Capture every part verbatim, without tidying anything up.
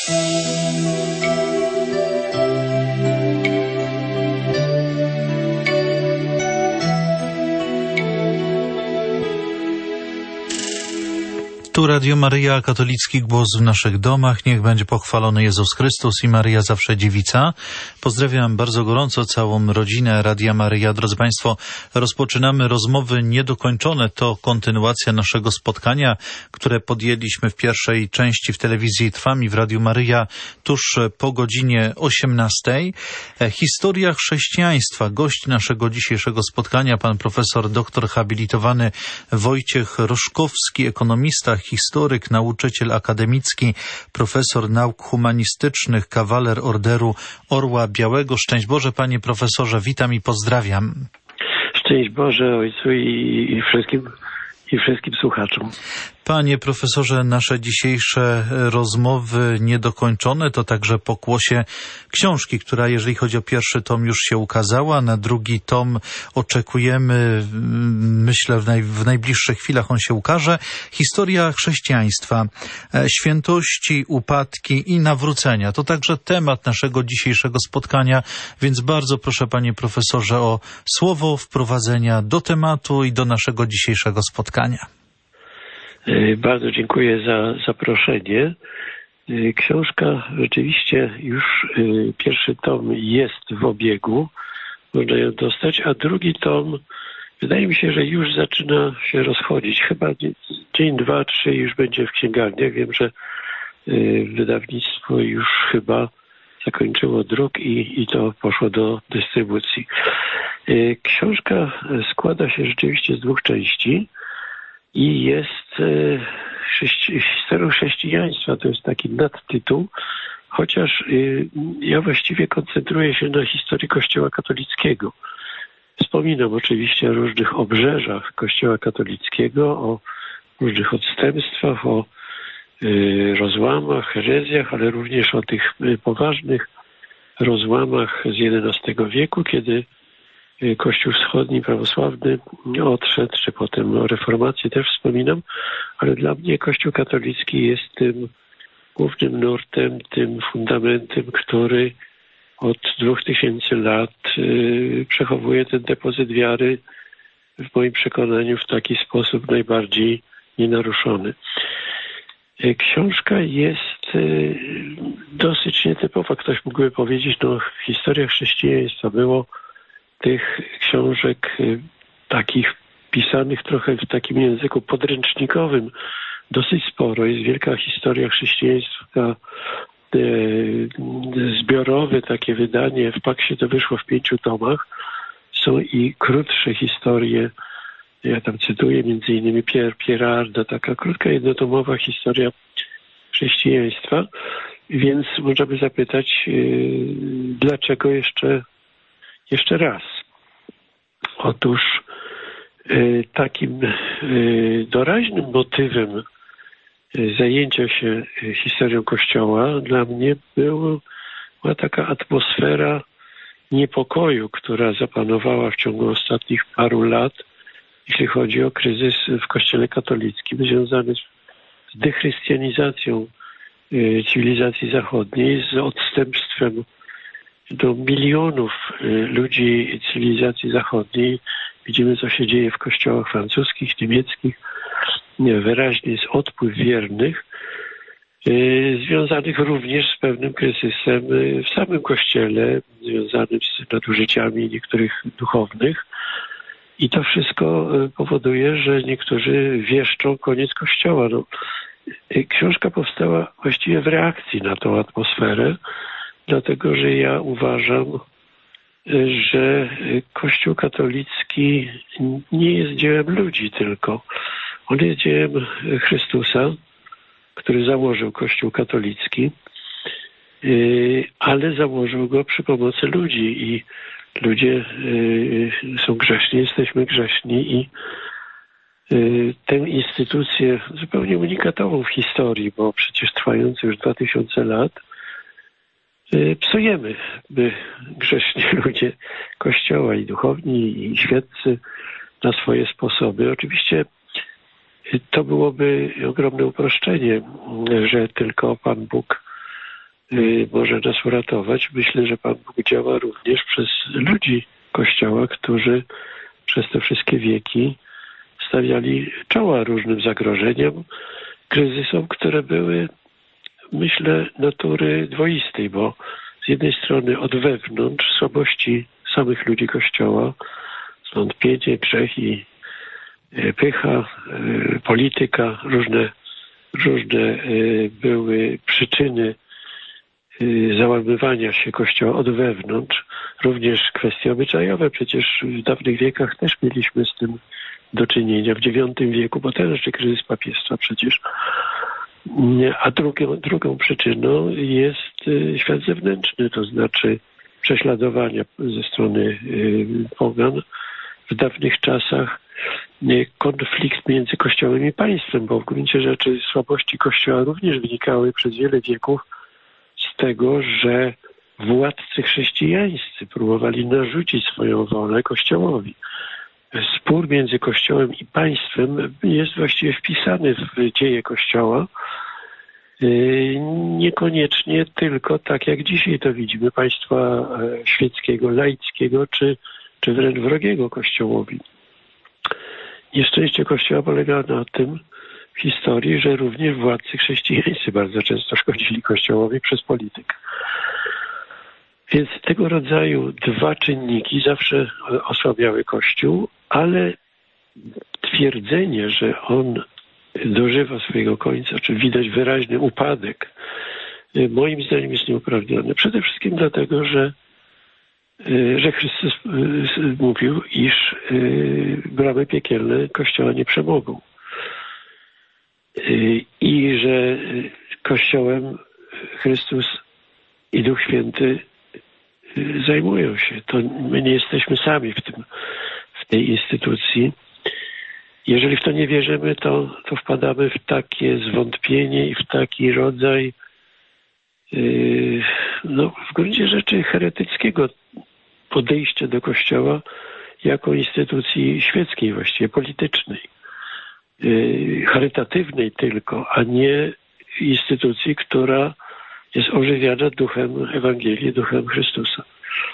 Tu Radio Maryja, katolicki głos w naszych domach. Niech będzie pochwalony Jezus Chrystus i Maryja zawsze dziewica. Pozdrawiam bardzo gorąco całą rodzinę Radia Maryja. Drodzy Państwo, rozpoczynamy rozmowy niedokończone. To kontynuacja naszego spotkania, które podjęliśmy w pierwszej części w telewizji Trwam i w Radiu Maryja tuż po godzinie osiemnastej. Historia chrześcijaństwa. Gość naszego dzisiejszego spotkania, pan profesor doktor habilitowany Wojciech Roszkowski, ekonomista, historyk, nauczyciel akademicki, profesor nauk humanistycznych, kawaler Orderu Orła Białego. Szczęść Boże, panie profesorze, witam i pozdrawiam. Szczęść Boże ojcu i, i wszystkim i wszystkim słuchaczom. Panie profesorze, nasze dzisiejsze rozmowy niedokończone to także pokłosie książki, która, jeżeli chodzi o pierwszy tom, już się ukazała. Na drugi tom oczekujemy, myślę, w, naj, w najbliższych chwilach on się ukaże. Historia chrześcijaństwa, świętości, upadki i nawrócenia. To także temat naszego dzisiejszego spotkania, więc bardzo proszę, panie profesorze, o słowo wprowadzenia do tematu i do naszego dzisiejszego spotkania. Bardzo dziękuję za zaproszenie. Książka rzeczywiście już pierwszy tom jest w obiegu, można ją dostać, a drugi tom wydaje mi się, że już zaczyna się rozchodzić. Chyba dzień, dwa, trzy już będzie w księgarniach. Wiem, że wydawnictwo już chyba zakończyło druk i, i to poszło do dystrybucji. Książka składa się rzeczywiście z dwóch części. I jest e, chrześci- historią chrześcijaństwa, to jest taki nadtytuł, chociaż e, ja właściwie koncentruję się na historii Kościoła katolickiego. Wspominam oczywiście o różnych obrzeżach Kościoła katolickiego, o różnych odstępstwach, o e, rozłamach, herezjach, ale również o tych e, poważnych rozłamach z jedenastego wieku, kiedy Kościół wschodni, prawosławny odszedł, czy potem o reformacji też wspominam, ale dla mnie Kościół katolicki jest tym głównym nurtem, tym fundamentem, który od dwóch tysięcy lat yy, przechowuje ten depozyt wiary w moim przekonaniu w taki sposób najbardziej nienaruszony. Książka jest yy, dosyć nietypowa. Ktoś mógłby powiedzieć, no historia chrześcijaństwa było tych książek takich pisanych trochę w takim języku podręcznikowym dosyć sporo. Jest wielka historia chrześcijaństwa, e, zbiorowe takie wydanie. W Paksie to wyszło w pięciu tomach. Są i krótsze historie. Ja tam cytuję między innymi Pier, Pierarda, taka krótka jednotomowa historia chrześcijaństwa. Więc można by zapytać, e, dlaczego jeszcze Jeszcze raz. Otóż y, takim y, doraźnym motywem y, zajęcia się y, historią Kościoła dla mnie był, była taka atmosfera niepokoju, która zapanowała w ciągu ostatnich paru lat, jeśli chodzi o kryzys w Kościele katolickim, związany z dechrystianizacją y, cywilizacji zachodniej, z odstępstwem do milionów ludzi cywilizacji zachodniej. Widzimy, co się dzieje w kościołach francuskich, niemieckich. Wyraźnie jest odpływ wiernych, związanych również z pewnym kryzysem w samym kościele, związanym z nadużyciami niektórych duchownych. I to wszystko powoduje, że niektórzy wieszczą koniec kościoła. No, książka powstała właściwie w reakcji na tą atmosferę, dlatego że ja uważam, że Kościół katolicki nie jest dziełem ludzi tylko. On jest dziełem Chrystusa, który założył Kościół katolicki, ale założył go przy pomocy ludzi i ludzie są grzeszni, jesteśmy grzeszni i tę instytucję zupełnie unikatową w historii, bo przecież trwający już dwa tysiące lat, psujemy, by grzeszni ludzie Kościoła i duchowni i świeccy na swoje sposoby. Oczywiście to byłoby ogromne uproszczenie, że tylko Pan Bóg może nas uratować. Myślę, że Pan Bóg działa również przez ludzi Kościoła, którzy przez te wszystkie wieki stawiali czoła różnym zagrożeniom, kryzysom, które były, myślę, natury dwoistej, bo z jednej strony od wewnątrz słabości samych ludzi Kościoła, zwątpienie, grzech i pycha, polityka, różne, różne były przyczyny załamywania się Kościoła od wewnątrz, również kwestie obyczajowe. Przecież w dawnych wiekach też mieliśmy z tym do czynienia. W dziewiątym wieku potężny kryzys papiestwa przecież. A drugą, drugą przyczyną jest świat zewnętrzny, to znaczy prześladowania ze strony pogan. W dawnych czasach konflikt między Kościołem i państwem, bo w gruncie rzeczy słabości Kościoła również wynikały przez wiele wieków z tego, że władcy chrześcijańscy próbowali narzucić swoją wolę Kościołowi. Spór między Kościołem i państwem jest właściwie wpisany w dzieje Kościoła. Niekoniecznie tylko tak, jak dzisiaj to widzimy, państwa świeckiego, laickiego, czy, czy wręcz wrogiego Kościołowi. Nieszczęście Kościoła polega na tym w historii, że również władcy chrześcijańscy bardzo często szkodzili Kościołowi przez politykę. Więc tego rodzaju dwa czynniki zawsze osłabiały Kościół, ale twierdzenie, że on dożywa swojego końca, czy widać wyraźny upadek, moim zdaniem jest nieuprawnione. Przede wszystkim dlatego, że, że Chrystus mówił, iż bramy piekielne Kościoła nie przemogą. I że Kościołem Chrystus i Duch Święty zajmują się. To my nie jesteśmy sami w tym, w tej instytucji. Jeżeli w to nie wierzymy, to, to wpadamy w takie zwątpienie i w taki rodzaj yy, no, w gruncie rzeczy heretyckiego podejścia do Kościoła jako instytucji świeckiej, właściwie politycznej, yy, charytatywnej tylko, a nie instytucji, która jest ożywiana duchem Ewangelii, duchem Chrystusa.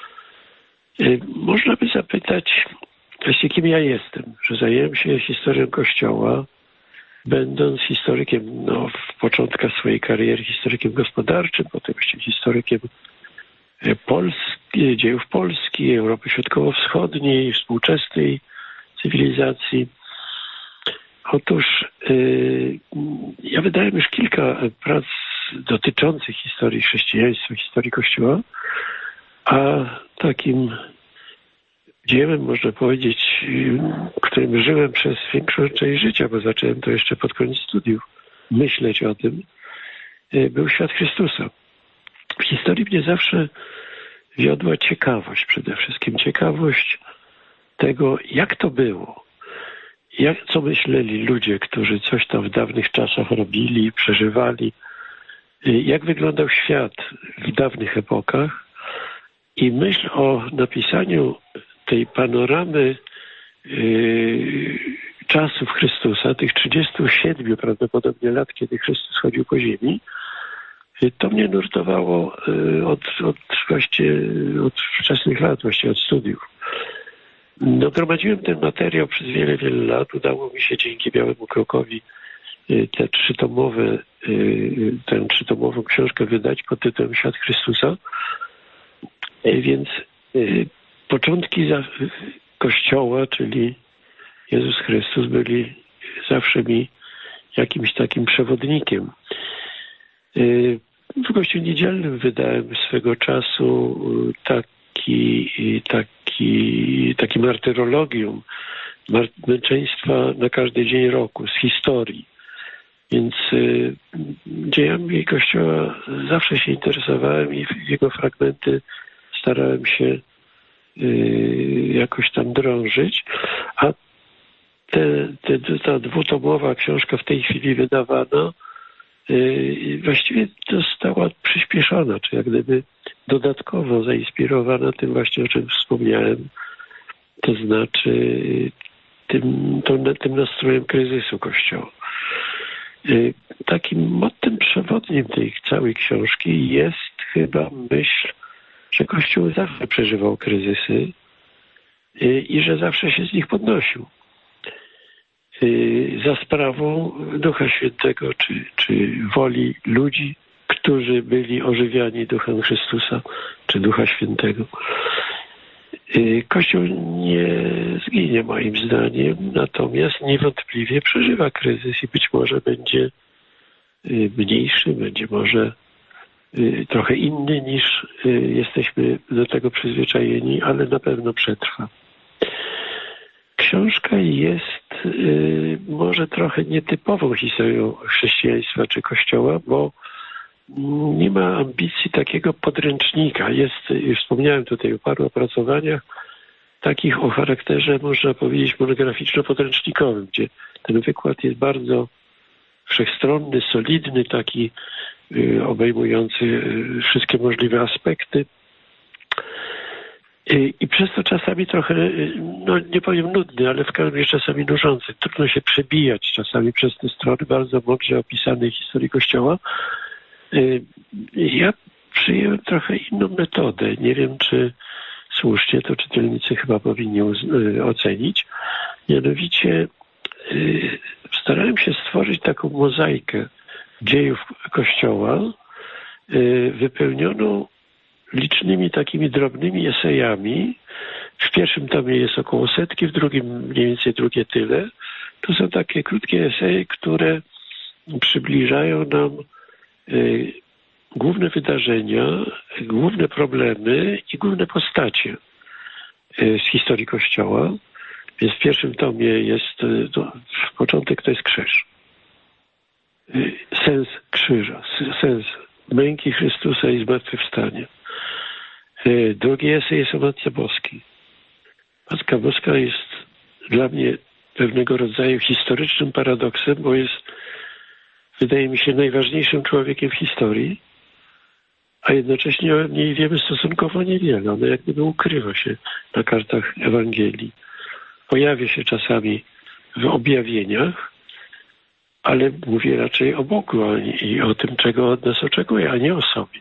Yy, można by zapytać, właśnie kim ja jestem, że zajęłem się historią Kościoła, będąc historykiem, no, w początkach swojej kariery historykiem gospodarczym, potem jeszcze historykiem Polski, dziejów Polski, Europy Środkowo-Wschodniej, współczesnej cywilizacji. Otóż yy, ja wydałem już kilka prac dotyczących historii chrześcijaństwa, historii Kościoła, a takim dziełem, można powiedzieć, którym żyłem przez większą część życia, bo zacząłem to jeszcze pod koniec studiów myśleć o tym, był świat Chrystusa. W historii mnie zawsze wiodła ciekawość, przede wszystkim ciekawość tego, jak to było, jak, co myśleli ludzie, którzy coś tam w dawnych czasach robili, przeżywali, jak wyglądał świat w dawnych epokach. I myśl o napisaniu tej panoramy yy, czasów Chrystusa, tych trzydziestu siedmiu prawdopodobnie lat, kiedy Chrystus chodził po ziemi, yy, to mnie nurtowało yy, od, od, właściwie, od wczesnych lat, właściwie od studiów. No, gromadziłem ten materiał przez wiele, wiele lat. Udało mi się dzięki Białemu Krokowi yy, te trzytomowe, yy, tę trzytomową książkę wydać pod tytułem Świat Chrystusa. Yy, więc yy, początki Kościoła, czyli Jezus Chrystus, byli zawsze mi jakimś takim przewodnikiem. W Kościele Niedzielnym wydałem swego czasu taki, taki, taki martyrologium męczeństwa na każdy dzień roku z historii. Więc dziejami Kościoła zawsze się interesowałem i w jego fragmenty starałem się jakoś tam drążyć, a te, te, ta dwutomowa książka w tej chwili wydawana właściwie została przyspieszona, czy jak gdyby dodatkowo zainspirowana tym właśnie, o czym wspomniałem, to znaczy tym, to, tym nastrojem kryzysu Kościoła. Takim mottem przewodnim tej całej książki jest chyba myśl, że Kościół zawsze przeżywał kryzysy i że zawsze się z nich podnosił. Za sprawą Ducha Świętego, czy, czy woli ludzi, którzy byli ożywiani Duchem Chrystusa, czy Ducha Świętego. Kościół nie zginie moim zdaniem, natomiast niewątpliwie przeżywa kryzys i być może będzie mniejszy, będzie może trochę inny niż jesteśmy do tego przyzwyczajeni, ale na pewno przetrwa. Książka jest może trochę nietypową historią chrześcijaństwa czy Kościoła, bo nie ma ambicji takiego podręcznika. Jest, już wspomniałem tutaj o paru opracowaniach, takich o charakterze, można powiedzieć, monograficzno-podręcznikowym, gdzie ten wykład jest bardzo wszechstronny, solidny, taki y, obejmujący y, wszystkie możliwe aspekty. I, I przez to czasami trochę, y, no nie powiem nudny, ale w każdym razie czasami nużący. Trudno się przebijać czasami przez te strony bardzo mądrze opisanej historii Kościoła. Y, ja przyjęłem trochę inną metodę. Nie wiem, czy słusznie, to czytelnicy chyba powinni y, ocenić. Mianowicie y, starałem się stworzyć taką mozaikę dziejów Kościoła, y, wypełnioną licznymi takimi drobnymi esejami. W pierwszym tomie jest około setki, w drugim mniej więcej drugie tyle. To są takie krótkie eseje, które przybliżają nam y, główne wydarzenia, główne problemy i główne postacie y, z historii Kościoła. Więc w pierwszym tomie jest, y, to, początek to jest krzyż. Y, sens krzyża, sens męki Chrystusa i zmartwychwstania. Y, drugi esej jest o Matce Boskiej. Matka Boska jest dla mnie pewnego rodzaju historycznym paradoksem, bo jest, wydaje mi się, najważniejszym człowiekiem w historii, a jednocześnie o niej wiemy stosunkowo niewiele. Ona jak gdyby ukrywa się na kartach Ewangelii. Pojawia się czasami w objawieniach, ale mówi raczej o Bogu i o tym, czego od nas oczekuje, a nie o sobie.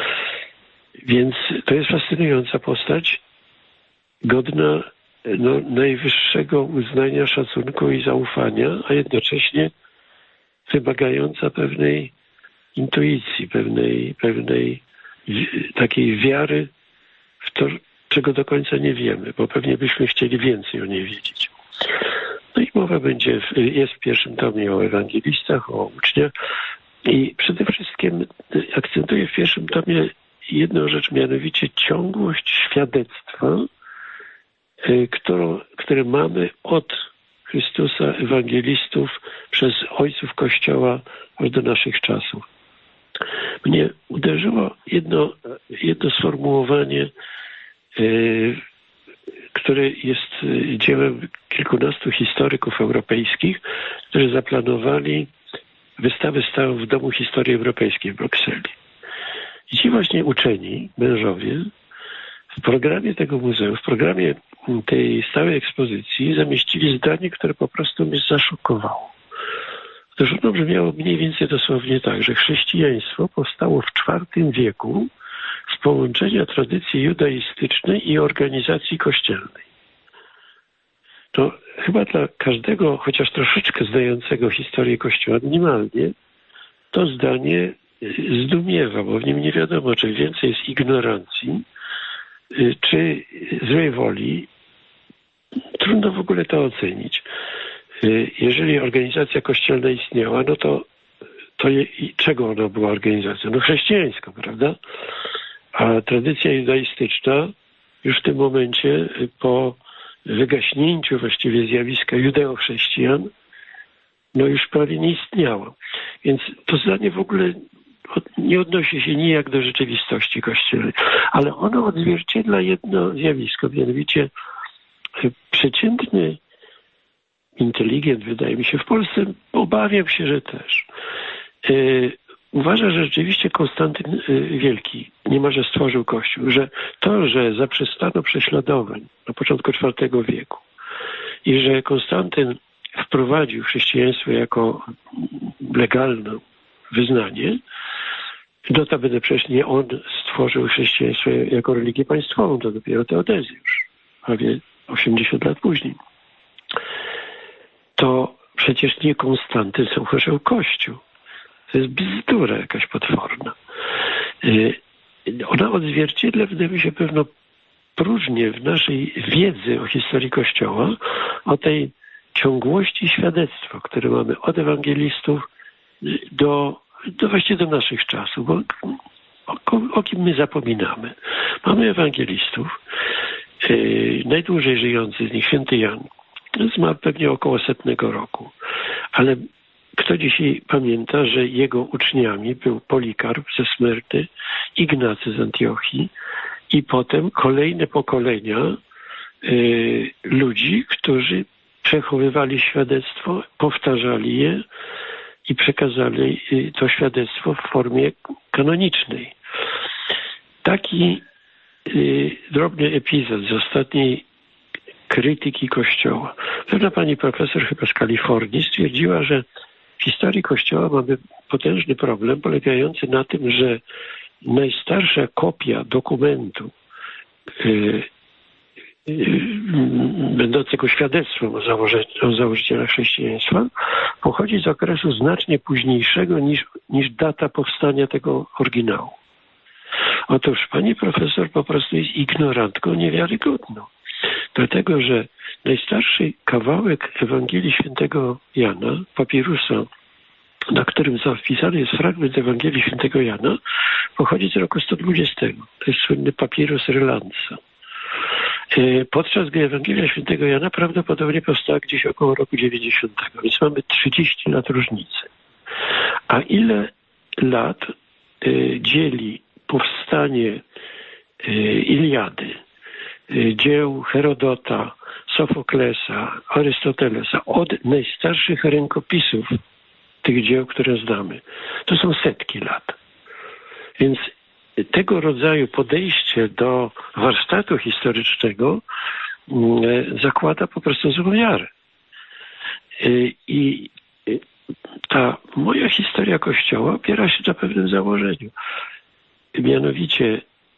Więc to jest fascynująca postać, godna no, najwyższego uznania, szacunku i zaufania, a jednocześnie wymagająca pewnej intuicji, pewnej, pewnej takiej wiary w to, czego do końca nie wiemy, bo pewnie byśmy chcieli więcej o niej wiedzieć. No i mowa będzie, w, jest w pierwszym tomie o ewangelistach, o uczniach i przede wszystkim akcentuję w pierwszym tomie jedną rzecz, mianowicie ciągłość świadectwa, którą, które mamy od Chrystusa, ewangelistów, przez ojców Kościoła aż do naszych czasów. Mnie uderzyło jedno, jedno sformułowanie, yy, które jest dziełem kilkunastu historyków europejskich, którzy zaplanowali wystawę stałą w Domu Historii Europejskiej w Brukseli. I ci właśnie uczeni, mężowie, w programie tego muzeum, w programie tej stałej ekspozycji zamieścili zdanie, które po prostu mnie zaszokowało. Otóż ono brzmiało mniej więcej dosłownie tak, że chrześcijaństwo powstało w czwartym wieku z połączenia tradycji judaistycznej i organizacji kościelnej. To chyba dla każdego, chociaż troszeczkę znającego historię Kościoła minimalnie, to zdanie zdumiewa, bo w nim nie wiadomo, czy więcej jest ignorancji, czy złej woli. Trudno w ogóle to ocenić. Jeżeli organizacja kościelna istniała, no to, to je, czego ona była organizacją? No chrześcijańską, prawda? A tradycja judaistyczna już w tym momencie, po wygaśnięciu właściwie zjawiska judeo-chrześcijan, no już prawie nie istniała. Więc to zdanie w ogóle nie odnosi się nijak do rzeczywistości kościelnej, ale ono odzwierciedla jedno zjawisko, mianowicie przeciętny inteligent, wydaje mi się, w Polsce, obawiam się, że też, yy, uważa, że rzeczywiście Konstantyn yy, Wielki niemalże stworzył Kościół, że to, że zaprzestano prześladowań na początku czwartego wieku i że Konstantyn wprowadził chrześcijaństwo jako legalne wyznanie, Notabene przecież nie on stworzył chrześcijaństwo jako religię państwową, to dopiero Teodezjusz, prawie osiemdziesiąt lat później. To przecież nie Konstantyn założył Kościół. To jest bzdura jakaś potworna. Ona odzwierciedla, wydaje mi się, pewno próżnię w naszej wiedzy o historii Kościoła, o tej ciągłości świadectwa, które mamy od ewangelistów do, do właściwie do naszych czasów. Bo o, o kim my zapominamy? Mamy ewangelistów, yy, najdłużej żyjący z nich święty Jan, zmarł pewnie około setnego roku, ale kto dzisiaj pamięta, że jego uczniami był Polikarp ze Smyrny, Ignacy z Antiochii i potem kolejne pokolenia y, ludzi, którzy przechowywali świadectwo, powtarzali je i przekazali to świadectwo w formie kanonicznej. Taki y, drobny epizod z ostatniej krytyki Kościoła. Pewna pani profesor chyba z Kalifornii stwierdziła, że w historii Kościoła mamy potężny problem polegający na tym, że najstarsza kopia dokumentu yy, yy, będącego świadectwem o, założy, o założycielach chrześcijaństwa pochodzi z okresu znacznie późniejszego niż, niż data powstania tego oryginału. Otóż pani profesor po prostu jest ignorantką niewiarygodną. Dlatego, że najstarszy kawałek Ewangelii Świętego Jana, papirusa, na którym zapisany jest fragment Ewangelii Świętego Jana, pochodzi z roku sto dwudziestego. To jest słynny papirus Relansa. Podczas gdy Ewangelia Świętego Jana prawdopodobnie powstała gdzieś około roku dziewięćdziesiątego, więc mamy trzydzieści lat różnicy. A ile lat dzieli powstanie Iliady, dzieł Herodota, Sofoklesa, Arystotelesa od najstarszych rękopisów tych dzieł, które znamy. To są setki lat. Więc tego rodzaju podejście do warsztatu historycznego zakłada po prostu złą wiarę. I ta moja historia Kościoła opiera się na pewnym założeniu. Mianowicie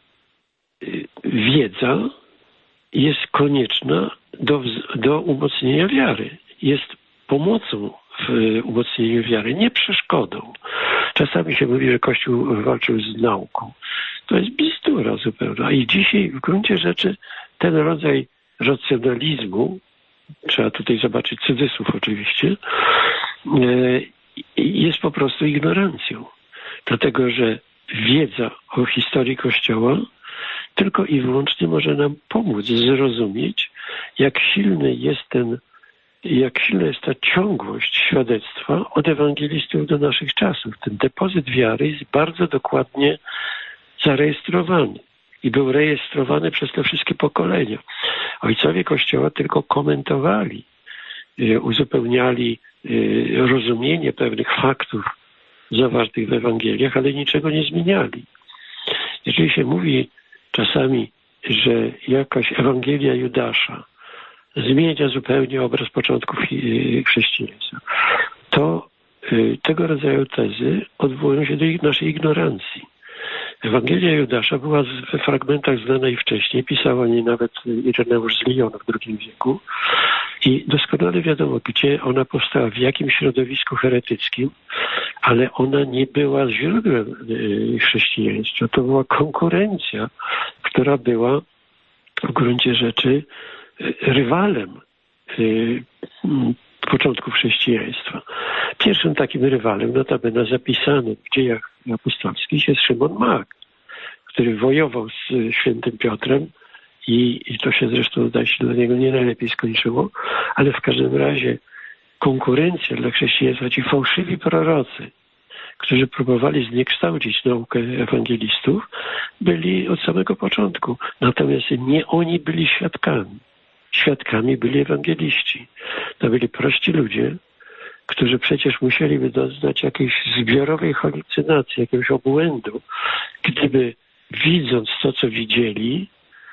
wiedza jest konieczna do, do umocnienia wiary. Jest pomocą w umocnieniu wiary, nie przeszkodą. Czasami się mówi, że Kościół walczył z nauką. To jest bzdura zupełna. I dzisiaj w gruncie rzeczy ten rodzaj racjonalizmu, trzeba tutaj zobaczyć cudzysłów oczywiście, jest po prostu ignorancją. Dlatego, że wiedza o historii Kościoła tylko i wyłącznie może nam pomóc zrozumieć, jak silny jest ten, jak silna jest ta ciągłość świadectwa od ewangelistów do naszych czasów. Ten depozyt wiary jest bardzo dokładnie zarejestrowany i był rejestrowany przez te wszystkie pokolenia. Ojcowie Kościoła tylko komentowali, uzupełniali rozumienie pewnych faktów zawartych w Ewangeliach, ale niczego nie zmieniali. Jeżeli się mówi czasami, że jakaś Ewangelia Judasza zmienia zupełnie obraz początków chrześcijaństwa, to tego rodzaju tezy odwołują się do naszej ignorancji. Ewangelia Judasza była we fragmentach znana i wcześniej, pisał o niej nawet Ireneusz z Lyonu w drugim wieku i doskonale wiadomo, gdzie ona powstała, w jakim środowisku heretyckim, ale ona nie była źródłem chrześcijaństwa. To była konkurencja, która była w gruncie rzeczy rywalem początków chrześcijaństwa. Pierwszym takim rywalem, notabene zapisanym w dziejach apostolskich, jest Szymon Mag, który wojował z świętym Piotrem i, i to się zresztą zdaje się dla niego nie najlepiej skończyło, ale w każdym razie konkurencja dla chrześcijaństwa, ci fałszywi prorocy, którzy próbowali zniekształcić naukę ewangelistów, byli od samego początku. Natomiast nie oni byli świadkami. Świadkami byli ewangeliści. To byli prości ludzie, którzy przecież musieliby doznać jakiejś zbiorowej halucynacji, jakiegoś obłędu, gdyby widząc to, co widzieli,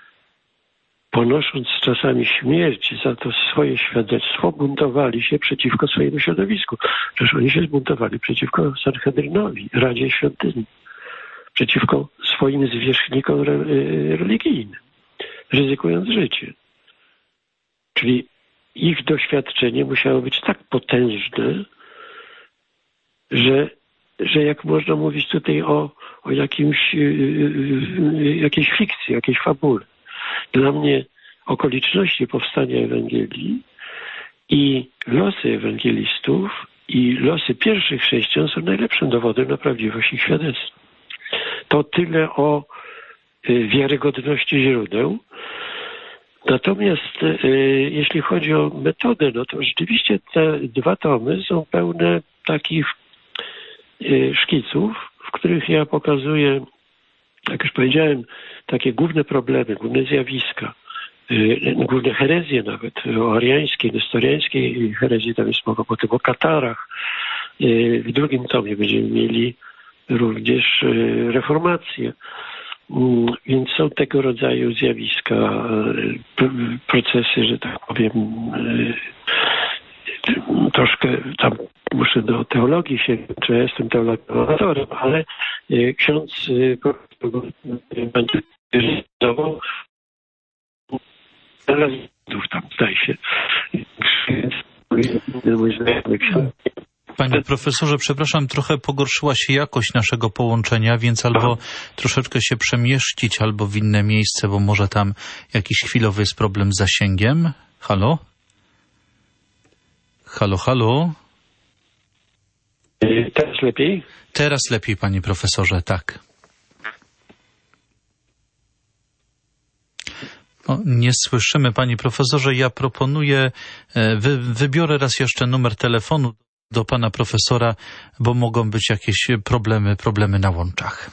ponosząc czasami śmierć za to swoje świadectwo, buntowali się przeciwko swojemu środowisku. Przecież oni się zbuntowali przeciwko Sanhedrynowi, Radzie Świątyni. przeciwko swoim zwierzchnikom religijnym, ryzykując życie. Czyli ich doświadczenie musiało być tak potężne, że, że jak można mówić tutaj o, o jakimś, jakiejś fikcji, jakiejś fabule. Dla mnie okoliczności powstania Ewangelii i losy ewangelistów i losy pierwszych chrześcijan są najlepszym dowodem na prawdziwość ich świadectwa. To tyle o wiarygodności źródeł. Natomiast e, jeśli chodzi o metodę, no to rzeczywiście te dwa tomy są pełne takich e, szkiców, w których ja pokazuję, jak już powiedziałem, takie główne problemy, główne zjawiska, e, główne herezje nawet, o ariańskiej, nestoriańskiej herezji, tam jest mowa potem o katarach. E, w drugim tomie będziemy mieli również e, reformację. Więc są tego rodzaju zjawiska, procesy, że tak powiem, troszkę tam muszę do teologii sięgnąć, czy ja jestem teologiem amatorem, ale ksiądz będzie zdobył tam, zdaje się. Mój znajomy ksiądz. Panie profesorze, przepraszam, trochę pogorszyła się jakość naszego połączenia, więc albo troszeczkę się przemieścić, albo w inne miejsce, bo może tam jakiś chwilowy jest problem z zasięgiem. Halo? Halo, halo? Teraz lepiej? Teraz lepiej, panie profesorze, tak. O, nie słyszymy, panie profesorze. Ja proponuję, wy, wybiorę raz jeszcze numer telefonu do pana profesora, bo mogą być jakieś problemy, problemy na łączach.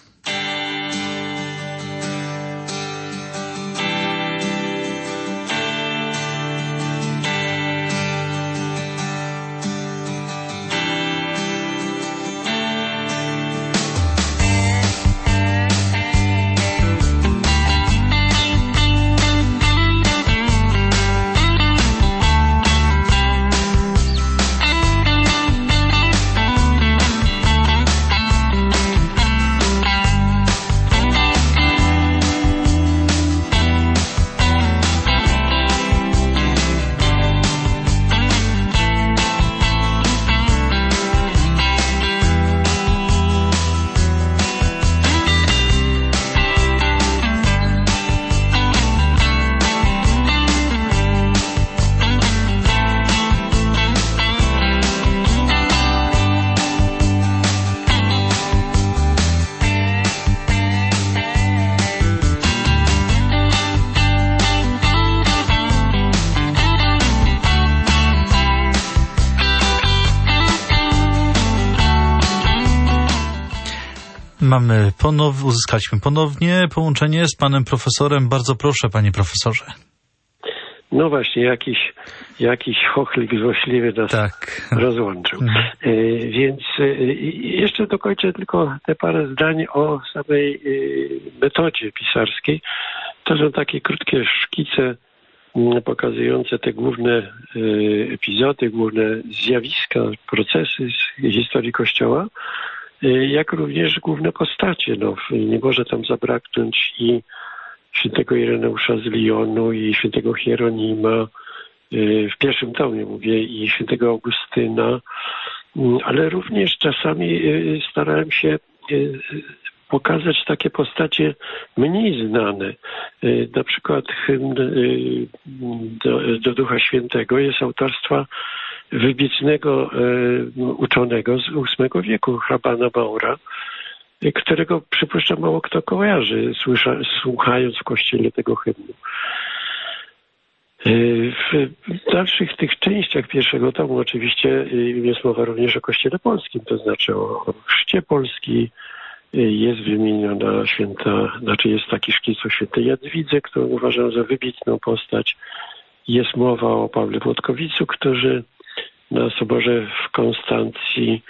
Mamy ponow... uzyskaliśmy ponownie połączenie z panem profesorem. Bardzo proszę, panie profesorze. No właśnie, jakiś, jakiś chochlik złośliwy nas tak rozłączył. Mhm. E, więc e, jeszcze dokończę tylko te parę zdań o samej e, metodzie pisarskiej. To są takie krótkie szkice m, pokazujące te główne e, epizody, główne zjawiska, procesy z historii Kościoła, jak również główne postacie. No, nie może tam zabraknąć i świętego Ireneusza z Lyonu, i świętego Hieronima, w pierwszym tomie mówię, i świętego Augustyna, ale również czasami starałem się pokazać takie postacie mniej znane. Na przykład hymn do, do Ducha Świętego jest autorstwa wybitnego e, uczonego z ósmego wieku, hrabana Maura, którego przypuszczam mało kto kojarzy, słysza, słuchając w kościele tego hymnu. E, w dalszych tych częściach pierwszego tomu oczywiście jest mowa również o kościele polskim, to znaczy o, o chrzcie Polski. Jest wymieniona święta, znaczy jest taki szkic o świętej Jadwidze, którą uważam za wybitną postać. Jest mowa o Pawle Włodkowicu, który na soborze w Konstancji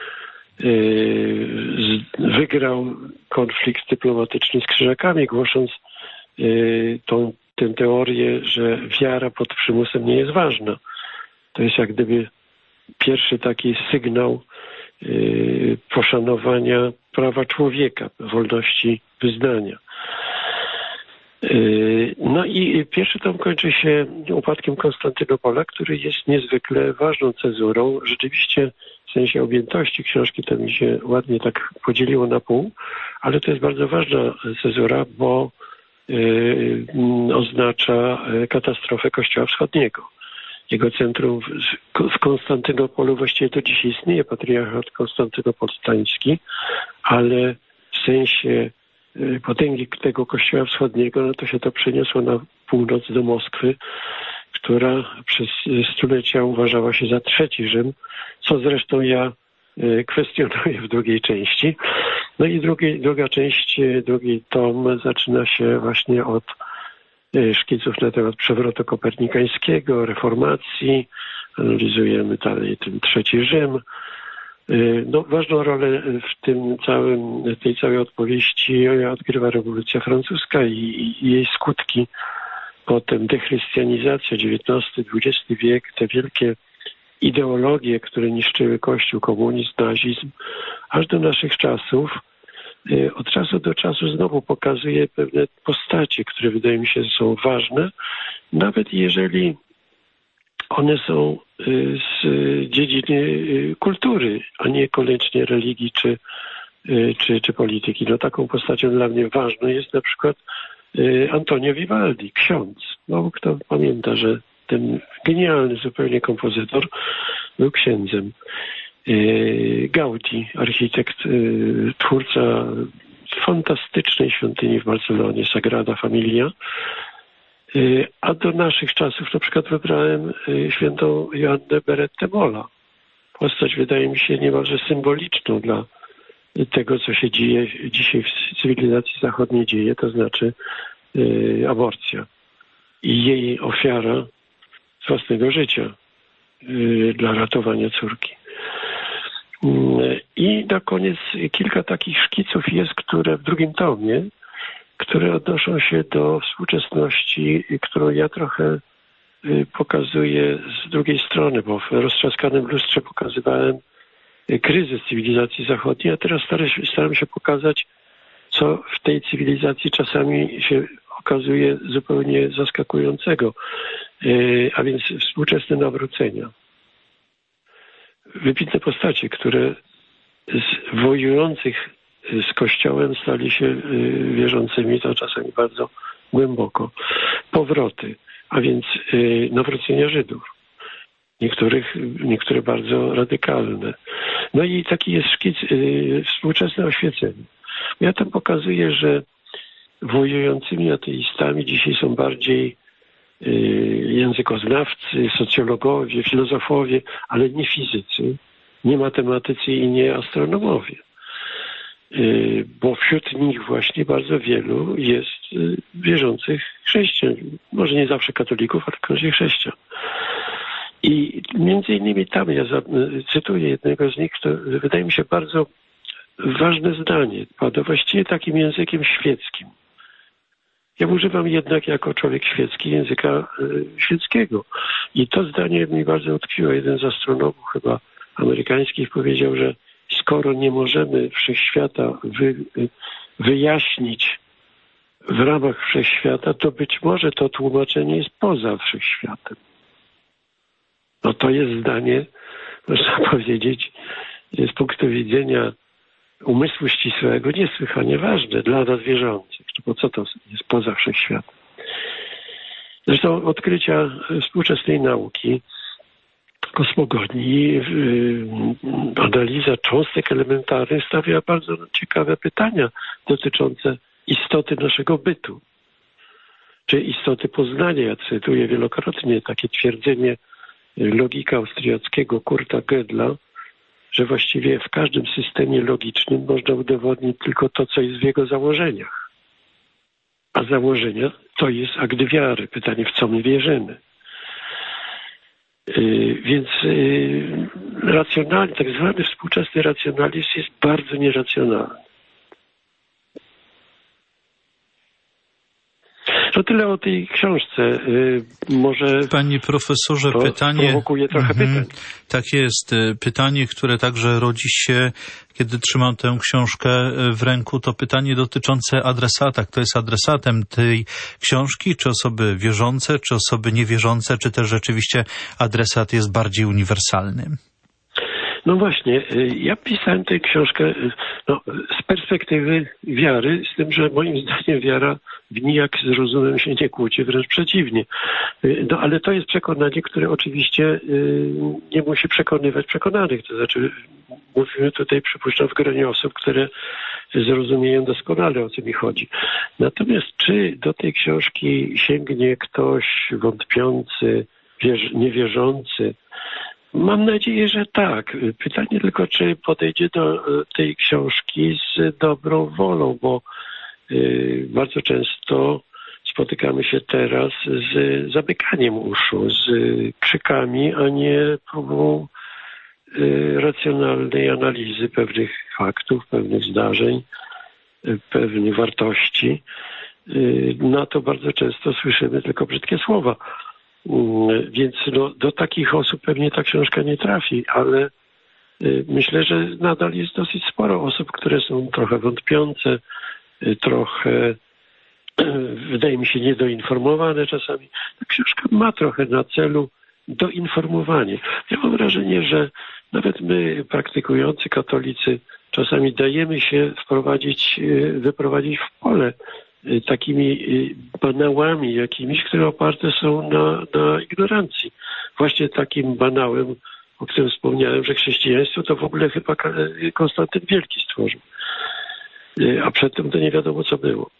yy, wygrał konflikt dyplomatyczny z Krzyżakami, głosząc yy, tą, tę teorię, że wiara pod przymusem nie jest ważna. To jest jak gdyby pierwszy taki sygnał yy, poszanowania prawa człowieka, wolności wyznania. No i pierwszy tom kończy się upadkiem Konstantynopola, który jest niezwykle ważną cezurą. Rzeczywiście w sensie objętości książki to mi się ładnie tak podzieliło na pół, ale to jest bardzo ważna cezura, bo yy, oznacza katastrofę Kościoła Wschodniego. Jego centrum w, w Konstantynopolu właściwie do dzisiaj istnieje, patriarchat konstantynopolstański, ale w sensie potęgi tego Kościoła Wschodniego, no to się to przeniosło na północ do Moskwy, która przez stulecia uważała się za trzeci Rzym, co zresztą ja kwestionuję w drugiej części. No i drugi, druga część, drugi tom zaczyna się właśnie od szkiców na temat przewrotu kopernikańskiego, reformacji, analizujemy dalej ten trzeci Rzym. No, ważną rolę w tym całym, w tej całej opowieści odgrywa rewolucja francuska i, i jej skutki. Potem dechrystianizacja, dziewiętnasty, dwudziesty wiek, te wielkie ideologie, które niszczyły Kościół, komunizm, nazizm, aż do naszych czasów. Od czasu do czasu znowu pokazuje pewne postacie, które wydaje mi się są ważne, nawet jeżeli one są z dziedziny kultury, a nie koniecznie religii czy, czy, czy polityki. No, taką postacią dla mnie ważną jest na przykład Antonio Vivaldi, ksiądz. Mało kto pamięta, że ten genialny zupełnie kompozytor był księdzem. Gaudí, architekt, twórca fantastycznej świątyni w Barcelonie, Sagrada Familia. A do naszych czasów na przykład wybrałem świętą Joannę Berette Molla. Postać wydaje mi się niemalże symboliczną dla tego, co się dzieje dzisiaj w cywilizacji zachodniej dzieje, to znaczy yy, aborcja. I jej ofiara z własnego życia yy, dla ratowania córki. Yy, I na koniec kilka takich szkiców jest, które w drugim tomie, które odnoszą się do współczesności, którą ja trochę pokazuję z drugiej strony, bo w Roztrzaskanym lustrze pokazywałem kryzys cywilizacji zachodniej, a teraz staram się pokazać, co w tej cywilizacji czasami się okazuje zupełnie zaskakującego, a więc współczesne nawrócenia. Wybitne postacie, które z wojujących z Kościołem stali się wierzącymi, to czasami bardzo głęboko. Powroty, a więc nawrócenia Żydów. Niektórych, niektóre bardzo radykalne. No i taki jest szkic współczesne oświecenie. Ja tam pokazuję, że wojującymi ateistami dzisiaj są bardziej językoznawcy, socjologowie, filozofowie, ale nie fizycy, nie matematycy i nie astronomowie. Bo wśród nich właśnie bardzo wielu jest wierzących chrześcijan. Może nie zawsze katolików, ale w każdym razie chrześcijan. I między innymi tam ja cytuję jednego z nich, to wydaje mi się bardzo ważne zdanie. Pada właściwie takim językiem świeckim. Ja używam jednak jako człowiek świecki języka świeckiego. I to zdanie mi bardzo utkwiło. Jeden z astronomów chyba amerykańskich powiedział, że skoro nie możemy wszechświata wy, wyjaśnić w ramach wszechświata, to być może to tłumaczenie jest poza wszechświatem. No to jest zdanie, można powiedzieć, z punktu widzenia umysłu ścisłego niesłychanie ważne dla nas wierzących. Bo co to jest poza wszechświatem? Zresztą odkrycia współczesnej nauki, kosmogonii, analiza cząstek elementarnych stawia bardzo ciekawe pytania dotyczące istoty naszego bytu, czy istoty poznania. Ja cytuję wielokrotnie takie twierdzenie logika austriackiego Kurta Gödla, że właściwie w każdym systemie logicznym można udowodnić tylko to, co jest w jego założeniach. A założenia to jest akt wiary. Pytanie, w co my wierzymy. Yy, więc yy, racjonalny, tak zwany współczesny racjonalizm jest bardzo nieracjonalny. To tyle o tej książce. Może Panie profesorze, to pytanie... prowokuje trochę mhm, pytań. Tak jest. Pytanie, które także rodzi się, kiedy trzymam tę książkę w ręku, to pytanie dotyczące adresata. Kto jest adresatem tej książki? Czy osoby wierzące, czy osoby niewierzące, czy też rzeczywiście adresat jest bardziej uniwersalny? No właśnie, ja pisałem tę książkę no, z perspektywy wiary, z tym, że moim zdaniem wiara w nijak z rozumem się nie kłóci, wręcz przeciwnie. No ale to jest przekonanie, które oczywiście nie musi przekonywać przekonanych. To znaczy mówimy tutaj, przypuszczam, w gronie osób, które zrozumieją doskonale, o co mi chodzi. Natomiast czy do tej książki sięgnie ktoś wątpiący, wierzy, niewierzący? Mam nadzieję, że tak. Pytanie tylko, czy podejdzie do tej książki z dobrą wolą, bo y, bardzo często spotykamy się teraz z zamykaniem uszu, z krzykami, a nie próbą y, racjonalnej analizy pewnych faktów, pewnych zdarzeń, y, pewnych wartości. Y, na to bardzo często słyszymy tylko brzydkie słowa. Więc no, do takich osób pewnie ta książka nie trafi, ale y, myślę, że nadal jest dosyć sporo osób, które są trochę wątpiące, y, trochę y, wydaje mi się niedoinformowane czasami. Ta książka ma trochę na celu doinformowanie. Ja mam wrażenie, że nawet my, praktykujący katolicy, czasami dajemy się wprowadzić, y, wyprowadzić w pole takimi banałami jakimiś, które oparte są na, na ignorancji. Właśnie takim banałem, o którym wspomniałem, że chrześcijaństwo to w ogóle chyba Konstantyn Wielki stworzył. A przedtem to nie wiadomo, co było.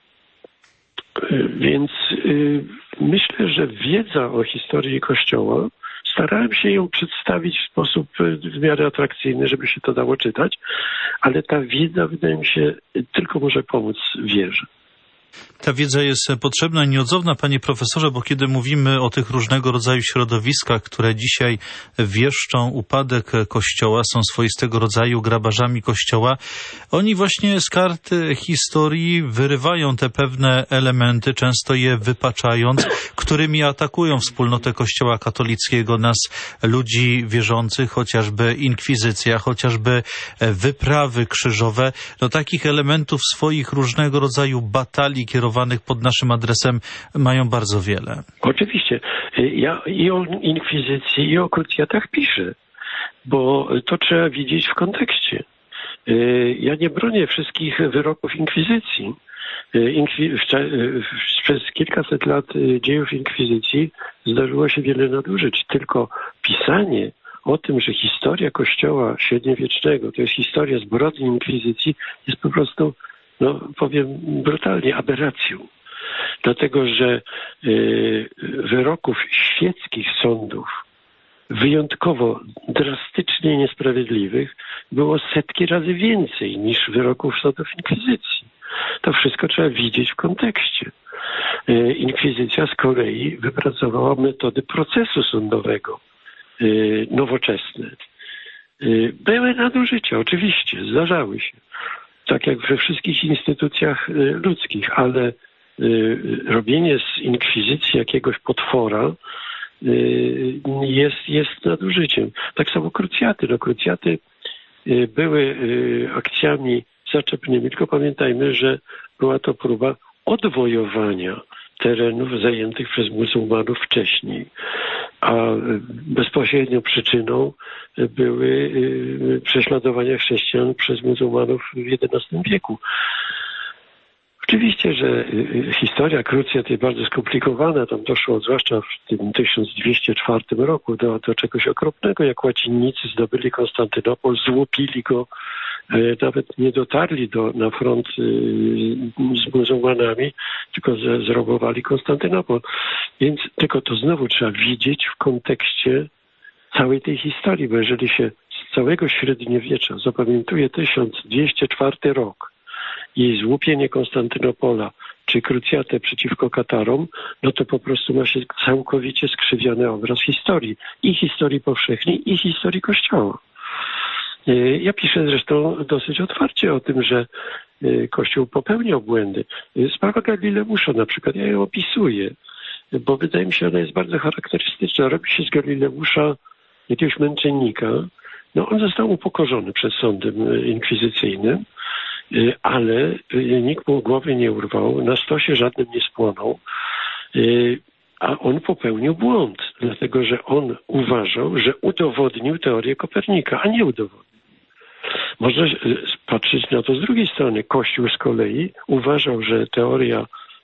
Więc myślę, że wiedza o historii Kościoła, starałem się ją przedstawić w sposób w miarę atrakcyjny, żeby się to dało czytać, ale ta wiedza, wydaje mi się, tylko może pomóc wierze. Ta wiedza jest potrzebna i nieodzowna, panie profesorze, bo kiedy mówimy o tych różnego rodzaju środowiskach, które dzisiaj wieszczą upadek Kościoła, są swoistego rodzaju grabarzami Kościoła, oni właśnie z kart historii wyrywają te pewne elementy, często je wypaczając, którymi atakują wspólnotę Kościoła katolickiego, nas, ludzi wierzących, chociażby inkwizycja, chociażby wyprawy krzyżowe. No takich elementów swoich różnego rodzaju batalii kierowanych pod naszym adresem mają bardzo wiele. Oczywiście. Ja i o inkwizycji, i o krucjatach piszę, bo to trzeba widzieć w kontekście. Ja nie bronię wszystkich wyroków inkwizycji. Inkwi... Przez kilkaset lat dziejów inkwizycji zdarzyło się wiele nadużyć, tylko pisanie o tym, że historia Kościoła średniowiecznego to jest historia zbrodni inkwizycji, jest po prostu, no powiem brutalnie, aberracją. Dlatego, że y, wyroków świeckich sądów, wyjątkowo drastycznie niesprawiedliwych, było setki razy więcej niż wyroków sądów inkwizycji. To wszystko trzeba widzieć w kontekście. Y, inkwizycja z kolei wypracowała metody procesu sądowego, y, nowoczesne. Y, były nadużycia, oczywiście, zdarzały się. Tak jak we wszystkich instytucjach ludzkich, ale robienie z inkwizycji jakiegoś potwora jest, jest nadużyciem. Tak samo krucjaty. No, krucjaty były akcjami zaczepnymi, tylko pamiętajmy, że była to próba odwojowania terenów zajętych przez muzułmanów wcześniej, a bezpośrednią przyczyną były prześladowania chrześcijan przez muzułmanów w jedenastym wieku. Oczywiście, że historia krucjat jest bardzo skomplikowana. Tam doszło, zwłaszcza w tym tysiąc dwieście czwartym roku, do, do czegoś okropnego, jak łacinnicy zdobyli Konstantynopol, złupili go, nawet nie dotarli do, na front z muzułmanami, tylko zrabowali Konstantynopol. Więc tylko to znowu trzeba widzieć w kontekście całej tej historii, bo jeżeli się z całego średniowiecza zapamiętuje tysiąc dwieście czwarty rok i złupienie Konstantynopola, czy krucjatę przeciwko Katarom, no to po prostu ma się całkowicie skrzywiony obraz historii. I historii powszechnej, i historii Kościoła. Ja piszę zresztą dosyć otwarcie o tym, że Kościół popełniał błędy. Sprawa Galileusza na przykład, ja ją opisuję, bo wydaje mi się, ona jest bardzo charakterystyczna. Robi się z Galileusza jakiegoś męczennika. No on został upokorzony przed sądem inkwizycyjnym, ale nikt mu głowy nie urwał, na stosie żadnym nie spłonął, a on popełnił błąd, dlatego że on uważał, że udowodnił teorię Kopernika, a nie udowodnił. Można patrzeć na to z drugiej strony. Kościół z kolei uważał, że teoria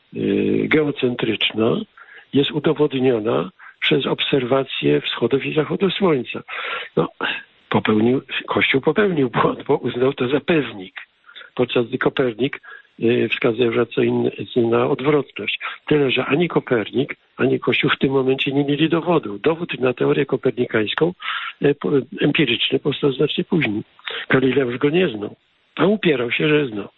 geocentryczna jest udowodniona przez obserwacje wschodów i zachodów Słońca. No, popełnił, Kościół popełnił błąd, bo uznał to za pewnik, podczas gdy Kopernik wskazał co inna odwrotność. Tyle, że ani Kopernik, ani Kościół w tym momencie nie mieli dowodu. Dowód na teorię kopernikańską empiryczny powstał znacznie później. Galileusz go nie znał, a upierał się, że znał.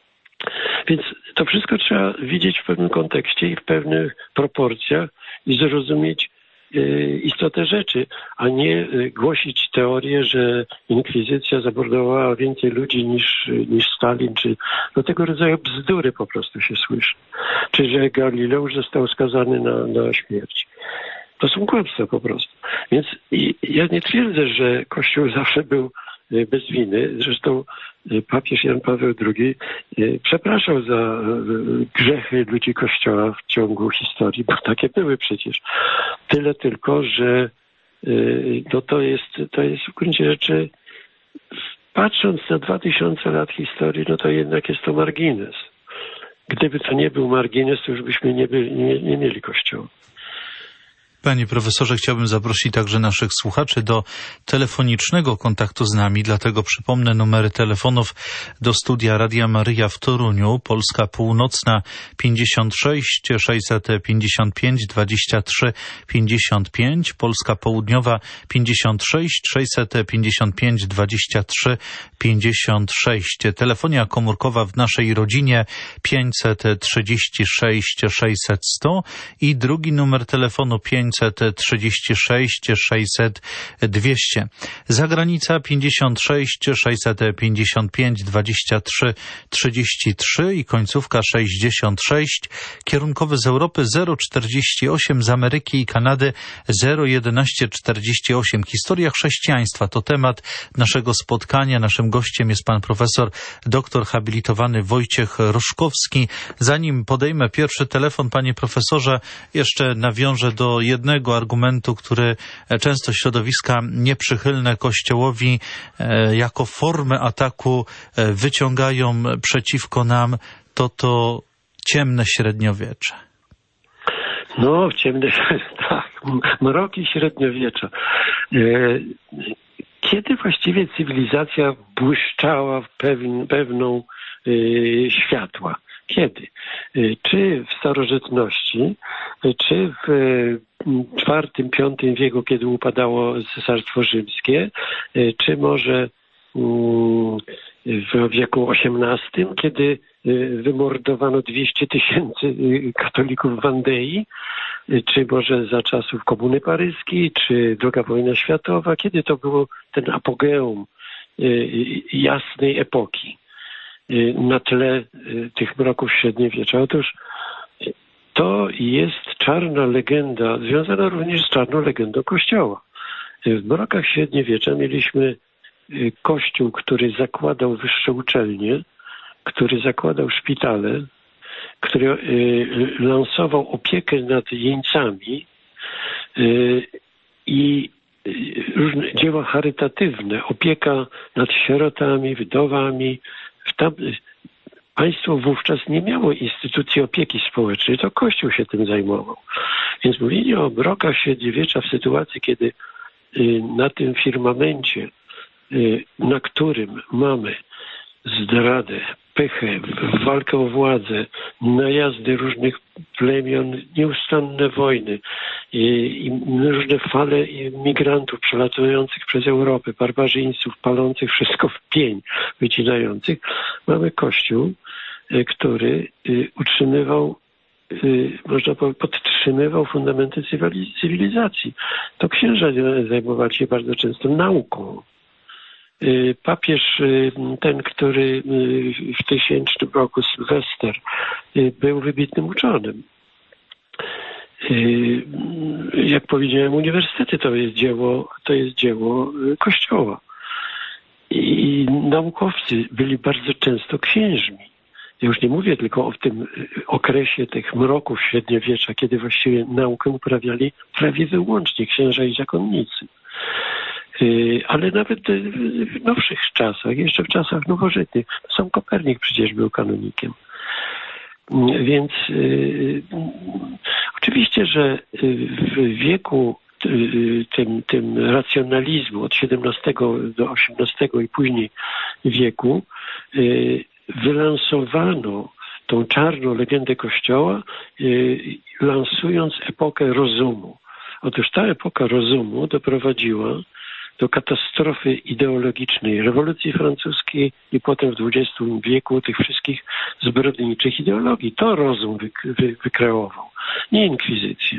Więc to wszystko trzeba widzieć w pewnym kontekście i w pewnych proporcjach i zrozumieć istotę rzeczy, a nie głosić teorię, że inkwizycja zamordowała więcej ludzi niż, niż Stalin, czy do tego rodzaju bzdury po prostu się słyszy. Czy że Galileusz został skazany na, na śmierć. To są kłamstwa po prostu. Więc i, ja nie twierdzę, że Kościół zawsze był bez winy. Zresztą papież Jan Paweł drugi przepraszał za grzechy ludzi Kościoła w ciągu historii, bo takie były przecież. Tyle tylko, że no to jest, to jest w gruncie rzeczy, patrząc na dwa tysiące lat historii, no to jednak jest to margines. Gdyby to nie był margines, to już byśmy nie, byli, nie, nie mieli Kościoła. Panie profesorze, chciałbym zaprosić także naszych słuchaczy do telefonicznego kontaktu z nami, dlatego przypomnę numery telefonów do studia Radia Maryja w Toruniu, Polska Północna pięćdziesiąt sześć sześćset pięćdziesiąt pięć dwadzieścia trzy pięćdziesiąt pięć, Polska Południowa pięćdziesiąt sześć sześćset pięćdziesiąt pięć dwadzieścia trzy pięćdziesiąt sześć. Telefonia komórkowa w naszej rodzinie pięćset trzydzieści sześć sześćset sto i drugi numer telefonu pięćset trzydzieści sześć sześćset dwieście. Zagranica pięćdziesiąt sześć sześćset pięćdziesiąt pięć dwadzieścia trzy trzydzieści trzy i końcówka sześćdziesiąt sześć. Kierunkowy z Europy zero czterdzieści osiem, z Ameryki i Kanady zero jedenaście czterdzieści osiem. Historia chrześcijaństwa to temat naszego spotkania. Naszym gościem jest pan profesor doktor habilitowany Wojciech Roszkowski. Zanim podejmę pierwszy telefon, panie profesorze, jeszcze nawiążę do jednego argumentu, który często środowiska nieprzychylne Kościołowi jako formę ataku wyciągają przeciwko nam, to to ciemne średniowiecze. No, ciemne, tak, mroki średniowiecza. Kiedy właściwie cywilizacja błyszczała w pewn, pewną światła? Kiedy? Czy w starożytności, czy w czwartym, piątym wieku, kiedy upadało Cesarstwo Rzymskie, czy może w wieku osiemnastym, kiedy wymordowano dwieście tysięcy katolików w Andei, czy może za czasów Komuny Paryskiej, czy druga wojna światowa, kiedy to było ten apogeum jasnej epoki na tle tych mroków średniowiecza. Otóż to jest czarna legenda, związana również z czarną legendą Kościoła. W mrokach średniowiecza mieliśmy Kościół, który zakładał wyższe uczelnie, który zakładał szpitale, który lansował opiekę nad jeńcami i różne dzieła charytatywne, opieka nad sierotami, wdowami. Tam państwo wówczas nie miało instytucji opieki społecznej, to Kościół się tym zajmował. Więc mówienie o mrokach średniowiecza w sytuacji, kiedy na tym firmamencie, na którym mamy zdradę, pychę, walkę o władzę, najazdy różnych plemion, nieustanne wojny i, i różne fale migrantów przelatujących przez Europę, barbarzyńców palących wszystko w pień, wycinających, mamy Kościół, który utrzymywał, można powiedzieć, podtrzymywał fundamenty cywilizacji. To księża zajmowali się bardzo często nauką. papież, ten, który w tysięcznym roku, Sylwester, był wybitnym uczonym. Jak powiedziałem, uniwersytety to jest dzieło, to jest dzieło Kościoła. I naukowcy byli bardzo często księżmi. Ja już nie mówię tylko o tym okresie tych mroków średniowiecza, kiedy właściwie naukę uprawiali prawie wyłącznie księża i zakonnicy. Ale nawet w nowszych czasach, jeszcze w czasach nowożytnych, sam Kopernik przecież był kanonikiem. Więc y, oczywiście, że w wieku tym, tym racjonalizmu od siedemnastego do osiemnastego i później wieku y, wylansowano tą czarną legendę Kościoła, y, lansując epokę rozumu. Otóż ta epoka rozumu doprowadziła do katastrofy ideologicznej rewolucji francuskiej i potem w dwudziestym wieku tych wszystkich zbrodniczych ideologii. To rozum wy, wy, wykreował, nie inkwizycja.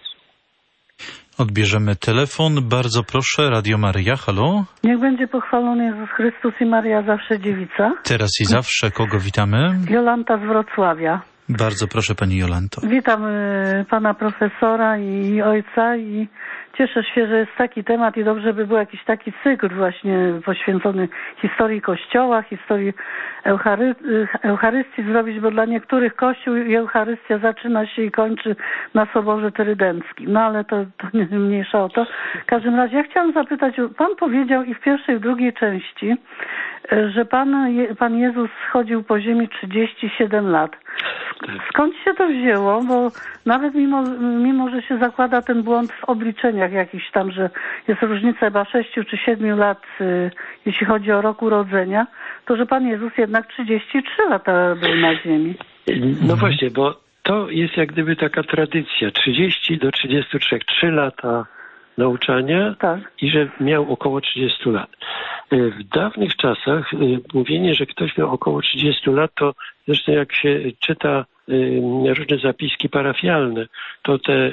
Odbierzemy telefon. Bardzo proszę, Radio Maryja, halo? Niech będzie pochwalony Jezus Chrystus i Maria zawsze dziewica. Teraz i zawsze, kogo witamy? Jolanta z Wrocławia. Bardzo proszę, pani Jolanto. Witam y, pana profesora i ojca i cieszę się, że jest taki temat i dobrze by był jakiś taki cykl właśnie poświęcony historii Kościoła, historii Euchary... Eucharystii zrobić, bo dla niektórych Kościół i Eucharystia zaczyna się i kończy na Soborze Trydenckim. No ale to, to nie mniejsza o to. W każdym razie ja chciałam zapytać, pan powiedział i w pierwszej i w drugiej części, że Pan, Pan Jezus chodził po ziemi trzydzieści siedem lat. Skąd się to wzięło? Bo nawet mimo, mimo, że się zakłada ten błąd w obliczeniach jakiś tam, że jest różnica chyba sześciu czy siedmiu lat, y, jeśli chodzi o rok urodzenia, to że Pan Jezus jednak trzydzieści trzy lata był na ziemi. No właśnie, bo to jest jak gdyby taka tradycja. trzydzieści do trzydziestu trzech, trzy lata nauczania, tak. I że miał około trzydziestu lat. W dawnych czasach mówienie, że ktoś miał około trzydziestu lat, to zresztą jak się czyta różne zapiski parafialne, to te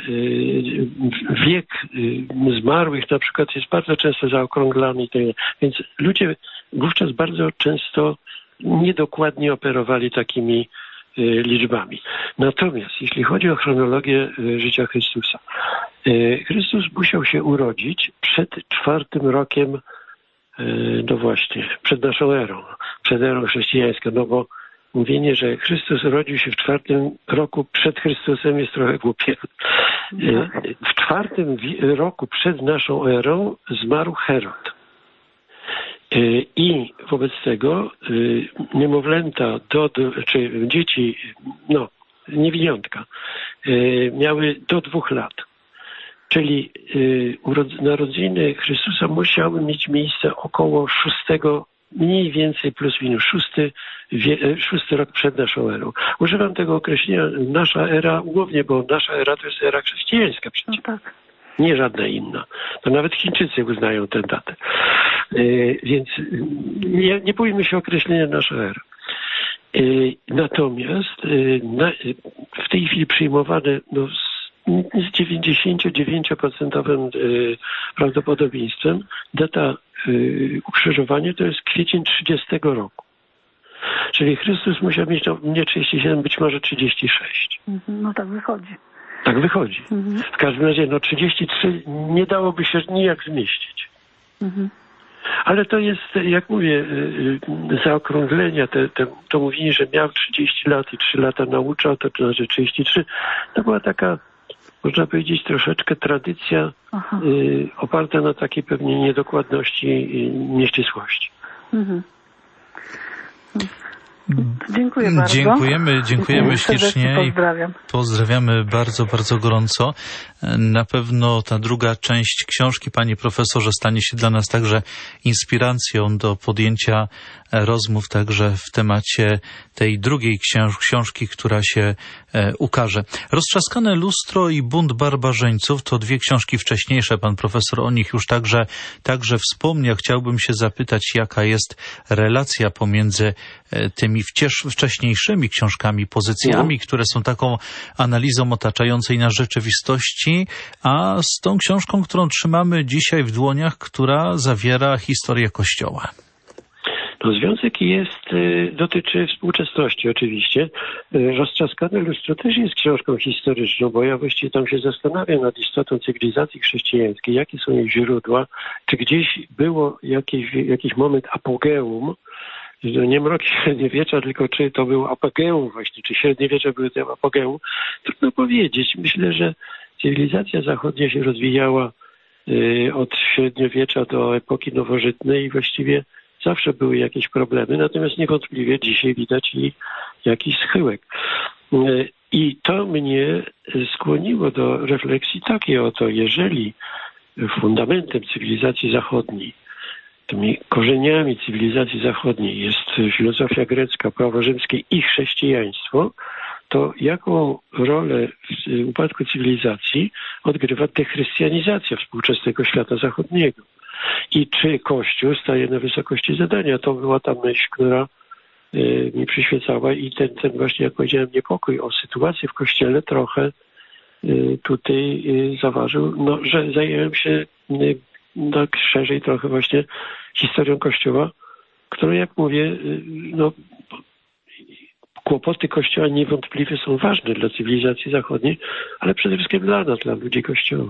wiek zmarłych na przykład jest bardzo często zaokrąglany. Więc ludzie wówczas bardzo często niedokładnie operowali takimi liczbami. Natomiast jeśli chodzi o chronologię życia Chrystusa, Chrystus musiał się urodzić przed czwartym rokiem, no właśnie, przed naszą erą, przed erą chrześcijańską, no bo mówienie, że Chrystus urodził się w czwartym roku przed Chrystusem jest trochę głupie. W czwartym roku przed naszą erą zmarł Herod. I wobec tego niemowlęta, do, czy dzieci, no, niewiniątka, miały do dwóch lat. Czyli narodziny Chrystusa musiały mieć miejsce około szóstego, mniej więcej plus minus szósty, szósty rok przed naszą erą. Używam tego określenia nasza era głównie, bo nasza era to jest era chrześcijańska przecież. No tak. Nie żadna inna. To nawet Chińczycy uznają tę datę. Yy, więc nie, nie bójmy się określenia nasza era. Yy, natomiast yy, na, w tej chwili przyjmowane no, z, z dziewięćdziesiąt dziewięć procent yy, prawdopodobieństwem data yy, ukrzyżowania to jest kwiecień trzydziestego roku. Czyli Chrystus musiał mieć no, nie trzydzieści siedem, być może trzydzieści sześć. No tak wychodzi. Tak wychodzi. Mhm. W każdym razie no trzydzieści trzy nie dałoby się nijak zmieścić. Mhm. Ale to jest, jak mówię, zaokrąglenia, te, te, to mówienie, że miał trzydzieści lat i trzy lata nauczał, to znaczy trzydzieści trzy, to była taka, można powiedzieć, troszeczkę tradycja y, oparta na takiej pewnie niedokładności i nieścisłości. Mhm. Dziękuję bardzo. Dziękujemy, dziękujemy ślicznie pozdrawiam. I pozdrawiamy bardzo, bardzo gorąco. Na pewno ta druga część książki, panie profesorze, stanie się dla nas także inspiracją do podjęcia rozmów także w temacie tej drugiej książ- książki, która się e, ukaże. Roztrzaskane lustro i bunt barbarzyńców to dwie książki wcześniejsze. Pan profesor o nich już także, także wspomniał. Chciałbym się zapytać, jaka jest relacja pomiędzy e, tymi wciesz- wcześniejszymi książkami, pozycjami, które są taką analizą otaczającej nas rzeczywistości, a z tą książką, którą trzymamy dzisiaj w dłoniach, która zawiera historię Kościoła. No, związek jest, dotyczy współczesności oczywiście. Roztrzaskane lustro też jest książką historyczną, bo ja właściwie tam się zastanawiam nad istotą cywilizacji chrześcijańskiej, jakie są jej źródła, czy gdzieś było jakiś, jakiś moment apogeum, nie mroki średniowiecza, tylko czy to był apogeum właśnie, czy średniowiecze były tym apogeum, trudno powiedzieć. Myślę, że cywilizacja zachodnia się rozwijała od średniowiecza do epoki nowożytnej i właściwie zawsze były jakieś problemy, natomiast niewątpliwie dzisiaj widać i jakiś schyłek. I to mnie skłoniło do refleksji takiej oto, jeżeli fundamentem cywilizacji zachodniej, tymi korzeniami cywilizacji zachodniej jest filozofia grecka, prawo rzymskie i chrześcijaństwo, to jaką rolę w upadku cywilizacji odgrywa dechrystianizacja współczesnego świata zachodniego? I czy Kościół staje na wysokości zadania? To była ta myśl, która y, mi przyświecała i ten, ten właśnie, jak powiedziałem, niepokój o sytuację w Kościele trochę y, tutaj y, zaważył, no, że zająłem się y, tak szerzej trochę właśnie historią Kościoła, która, jak mówię, y, no, kłopoty Kościoła niewątpliwie są ważne dla cywilizacji zachodniej, ale przede wszystkim dla nas, dla ludzi Kościoła.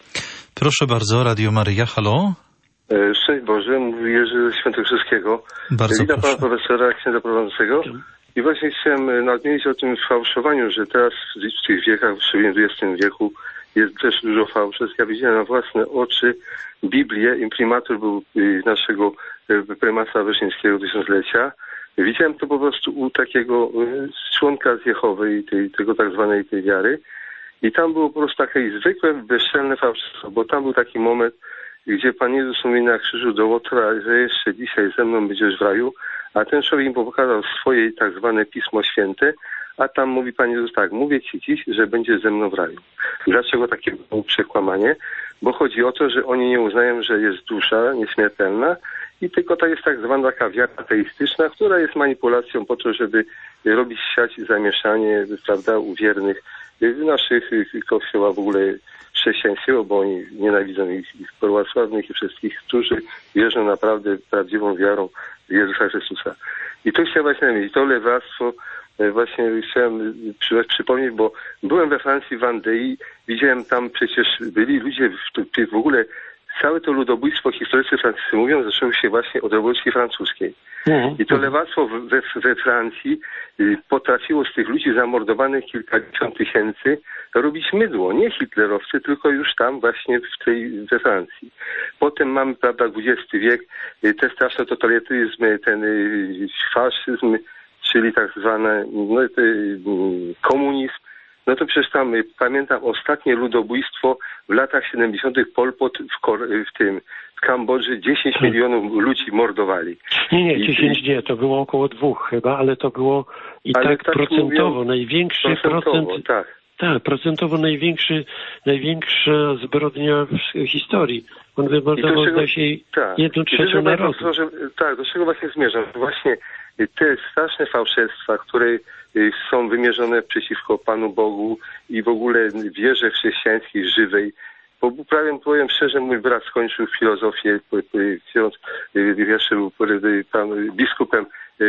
Proszę bardzo, Radio Maryja, halo? Szczęść Boże, mówi Jerzy ze Świętokrzyskiego. Bardzo Witam proszę. pana profesora, księdza prowadzącego. I właśnie chciałem nadmienić o tym fałszowaniu, że teraz w tych wiekach, szczególnie w dwudziestym wieku, jest też dużo fałszerstw. Ja widziałem na własne oczy Biblię. Imprimatur był naszego prymasa Wyszyńskiego tysiąclecia. Widziałem to po prostu u takiego członka z Jehowy i tej, tego tak zwanej tej wiary. I tam było po prostu takie zwykłe, bezczelne fałszerstwo, bo tam był taki moment, gdzie Pan Jezus mówi na krzyżu do Łotra, że jeszcze dzisiaj ze mną będziesz w raju, a ten człowiek im pokazał swoje tak zwane Pismo Święte, a tam mówi Pan Jezus tak, mówię Ci dziś, że będziesz ze mną w raju. Dlaczego takie było przekłamanie? Bo chodzi o to, że oni nie uznają, że jest dusza nieśmiertelna i tylko to jest tak zwana taka wiara ateistyczna, która jest manipulacją po to, żeby robić siać i zamieszanie, prawda, u wiernych w naszych kościoła w ogóle chrześcijańskiego, bo oni nienawidzą ich, ich prawosławnych i wszystkich, którzy wierzą naprawdę prawdziwą wiarą w Jezusa Chrystusa. I to chciałem właśnie mieć, to lewactwo właśnie chciałem przy, przypomnieć, bo byłem we Francji w Andei, widziałem tam przecież byli ludzie, w, w ogóle całe to ludobójstwo historycy francuscy mówią, zaczęło się właśnie od rewolucji francuskiej. Mhm. I to lewactwo we, we Francji potrafiło z tych ludzi zamordowanych kilkadziesiąt tysięcy robić mydło. Nie hitlerowcy, tylko już tam właśnie w tej, we Francji. Potem mamy, prawda, dwudziesty wiek, te straszne totalitaryzmy, ten faszyzm, czyli tak zwany no, komunizm. No to przecież tam, pamiętam ostatnie ludobójstwo w latach siedemdziesiątych Pol Pot w, Kor- w tym, w Kambodży dziesięć milionów ludzi mordowali. Nie, nie, dziesięć nie, to było około dwóch chyba, ale to było i ale tak, tak procentowo, mówią, największy procentowo, procent. Tak. Tak, procentowo największy, największa zbrodnia w historii. On wymordował, zdaje się, tak. jedną trzecią narodu. To, że, tak, do czego właśnie zmierzam? Właśnie te straszne fałszerstwa, które są wymierzone przeciwko Panu Bogu i w ogóle wierze chrześcijańskiej żywej. Bo prawie powiem szczerze, mój brat skończył filozofię, ksiądz jeszcze był pan biskupem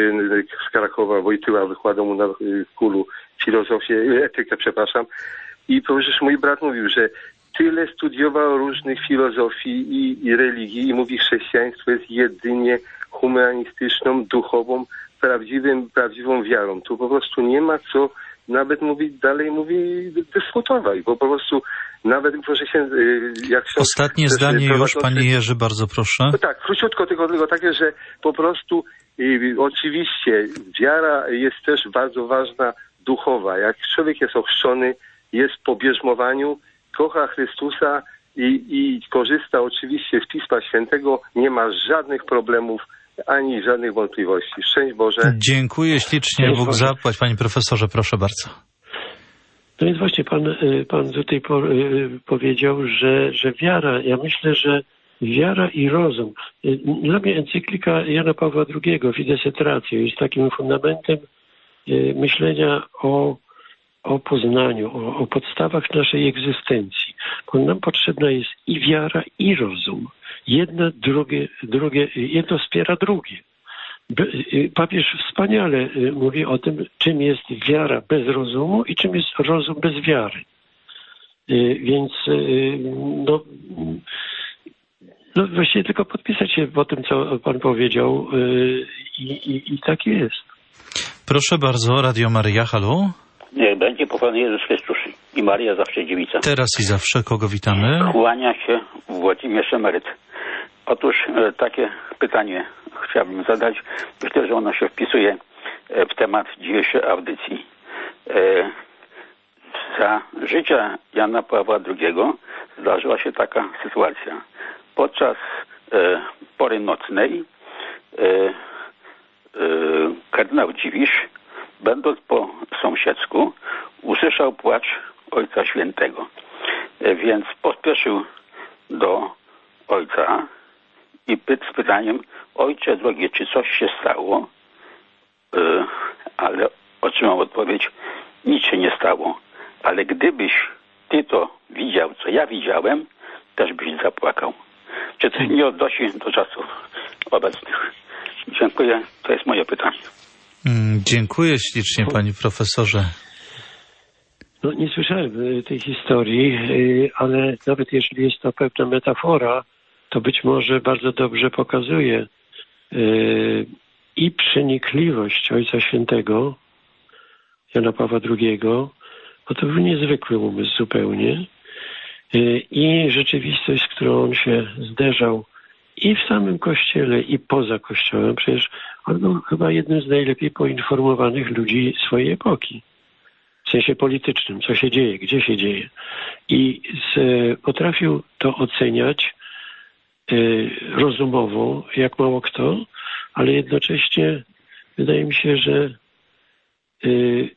z Krakowa, Wojtyła, wykładał mu na kulu filozofię, etykę, przepraszam. I przecież mój brat mówił, że tyle studiował różnych filozofii i, i religii i mówi, chrześcijaństwo jest jedynie humanistyczną, duchową, prawdziwym, prawdziwą wiarą. Tu po prostu nie ma co nawet mówi, dalej mówi dyskutować, bo po prostu nawet proszę się... Jak Ostatnie zdanie już, panie Jerzy, bardzo proszę. No tak, króciutko tylko, tylko takie, że po prostu i, oczywiście wiara jest też bardzo ważna, duchowa. Jak człowiek jest ochrzczony, jest po bierzmowaniu, kocha Chrystusa i, i korzysta oczywiście z Pisma Świętego, nie ma żadnych problemów ani żadnych wątpliwości. Szczęść Boże. Dziękuję ślicznie. Szczęść Bóg Boże. zapłać. Panie profesorze, proszę bardzo. No więc właśnie pan, pan tutaj po, powiedział, że, że wiara, ja myślę, że wiara i rozum. Dla mnie encyklika Jana Pawła drugiego, Fides et Ratio, jest takim fundamentem myślenia o, o poznaniu, o, o podstawach naszej egzystencji. Bo nam potrzebna jest i wiara, i rozum. Jedno, drugie, drugie, jedno wspiera drugie. Papież wspaniale mówi o tym, czym jest wiara bez rozumu i czym jest rozum bez wiary. Więc no, no właściwie tylko podpisać się po tym, co pan powiedział i, i, i tak jest. Proszę bardzo, Radio Maryja, halo. Niech będzie pochwalony Jezus Chrystus i Maria zawsze dziewica. Teraz i zawsze, kogo witamy? Kłania się Włodzimierz Emeryt. Otóż e, takie pytanie chciałbym zadać. Myślę, że ono się wpisuje w temat dzisiejszej audycji. E, za życia Jana Pawła drugiego zdarzyła się taka sytuacja. Podczas e, pory nocnej e, e, kardynał Dziwisz, będąc po sąsiedzku, usłyszał płacz Ojca Świętego. E, więc pospieszył do ojca i pyt z pytaniem: ojcze drogi, czy coś się stało? Yy, ale otrzymał odpowiedź: nic się nie stało, ale gdybyś ty to widział, co ja widziałem, też byś zapłakał. Czy to nie odnosi do czasów obecnych? Dziękuję, to jest moje pytanie. Mm, dziękuję ślicznie, panie profesorze. No, nie słyszałem tej historii, ale nawet jeżeli jest to pewna metafora, to być może bardzo dobrze pokazuje yy, i przenikliwość Ojca Świętego, Jana Pawła drugiego, bo to był niezwykły umysł zupełnie, yy, i rzeczywistość, z którą on się zderzał i w samym Kościele, i poza Kościołem. Przecież on był chyba jednym z najlepiej poinformowanych ludzi swojej epoki. W sensie politycznym, co się dzieje, gdzie się dzieje. I z, potrafił to oceniać y, rozumowo, jak mało kto, ale jednocześnie wydaje mi się, że y,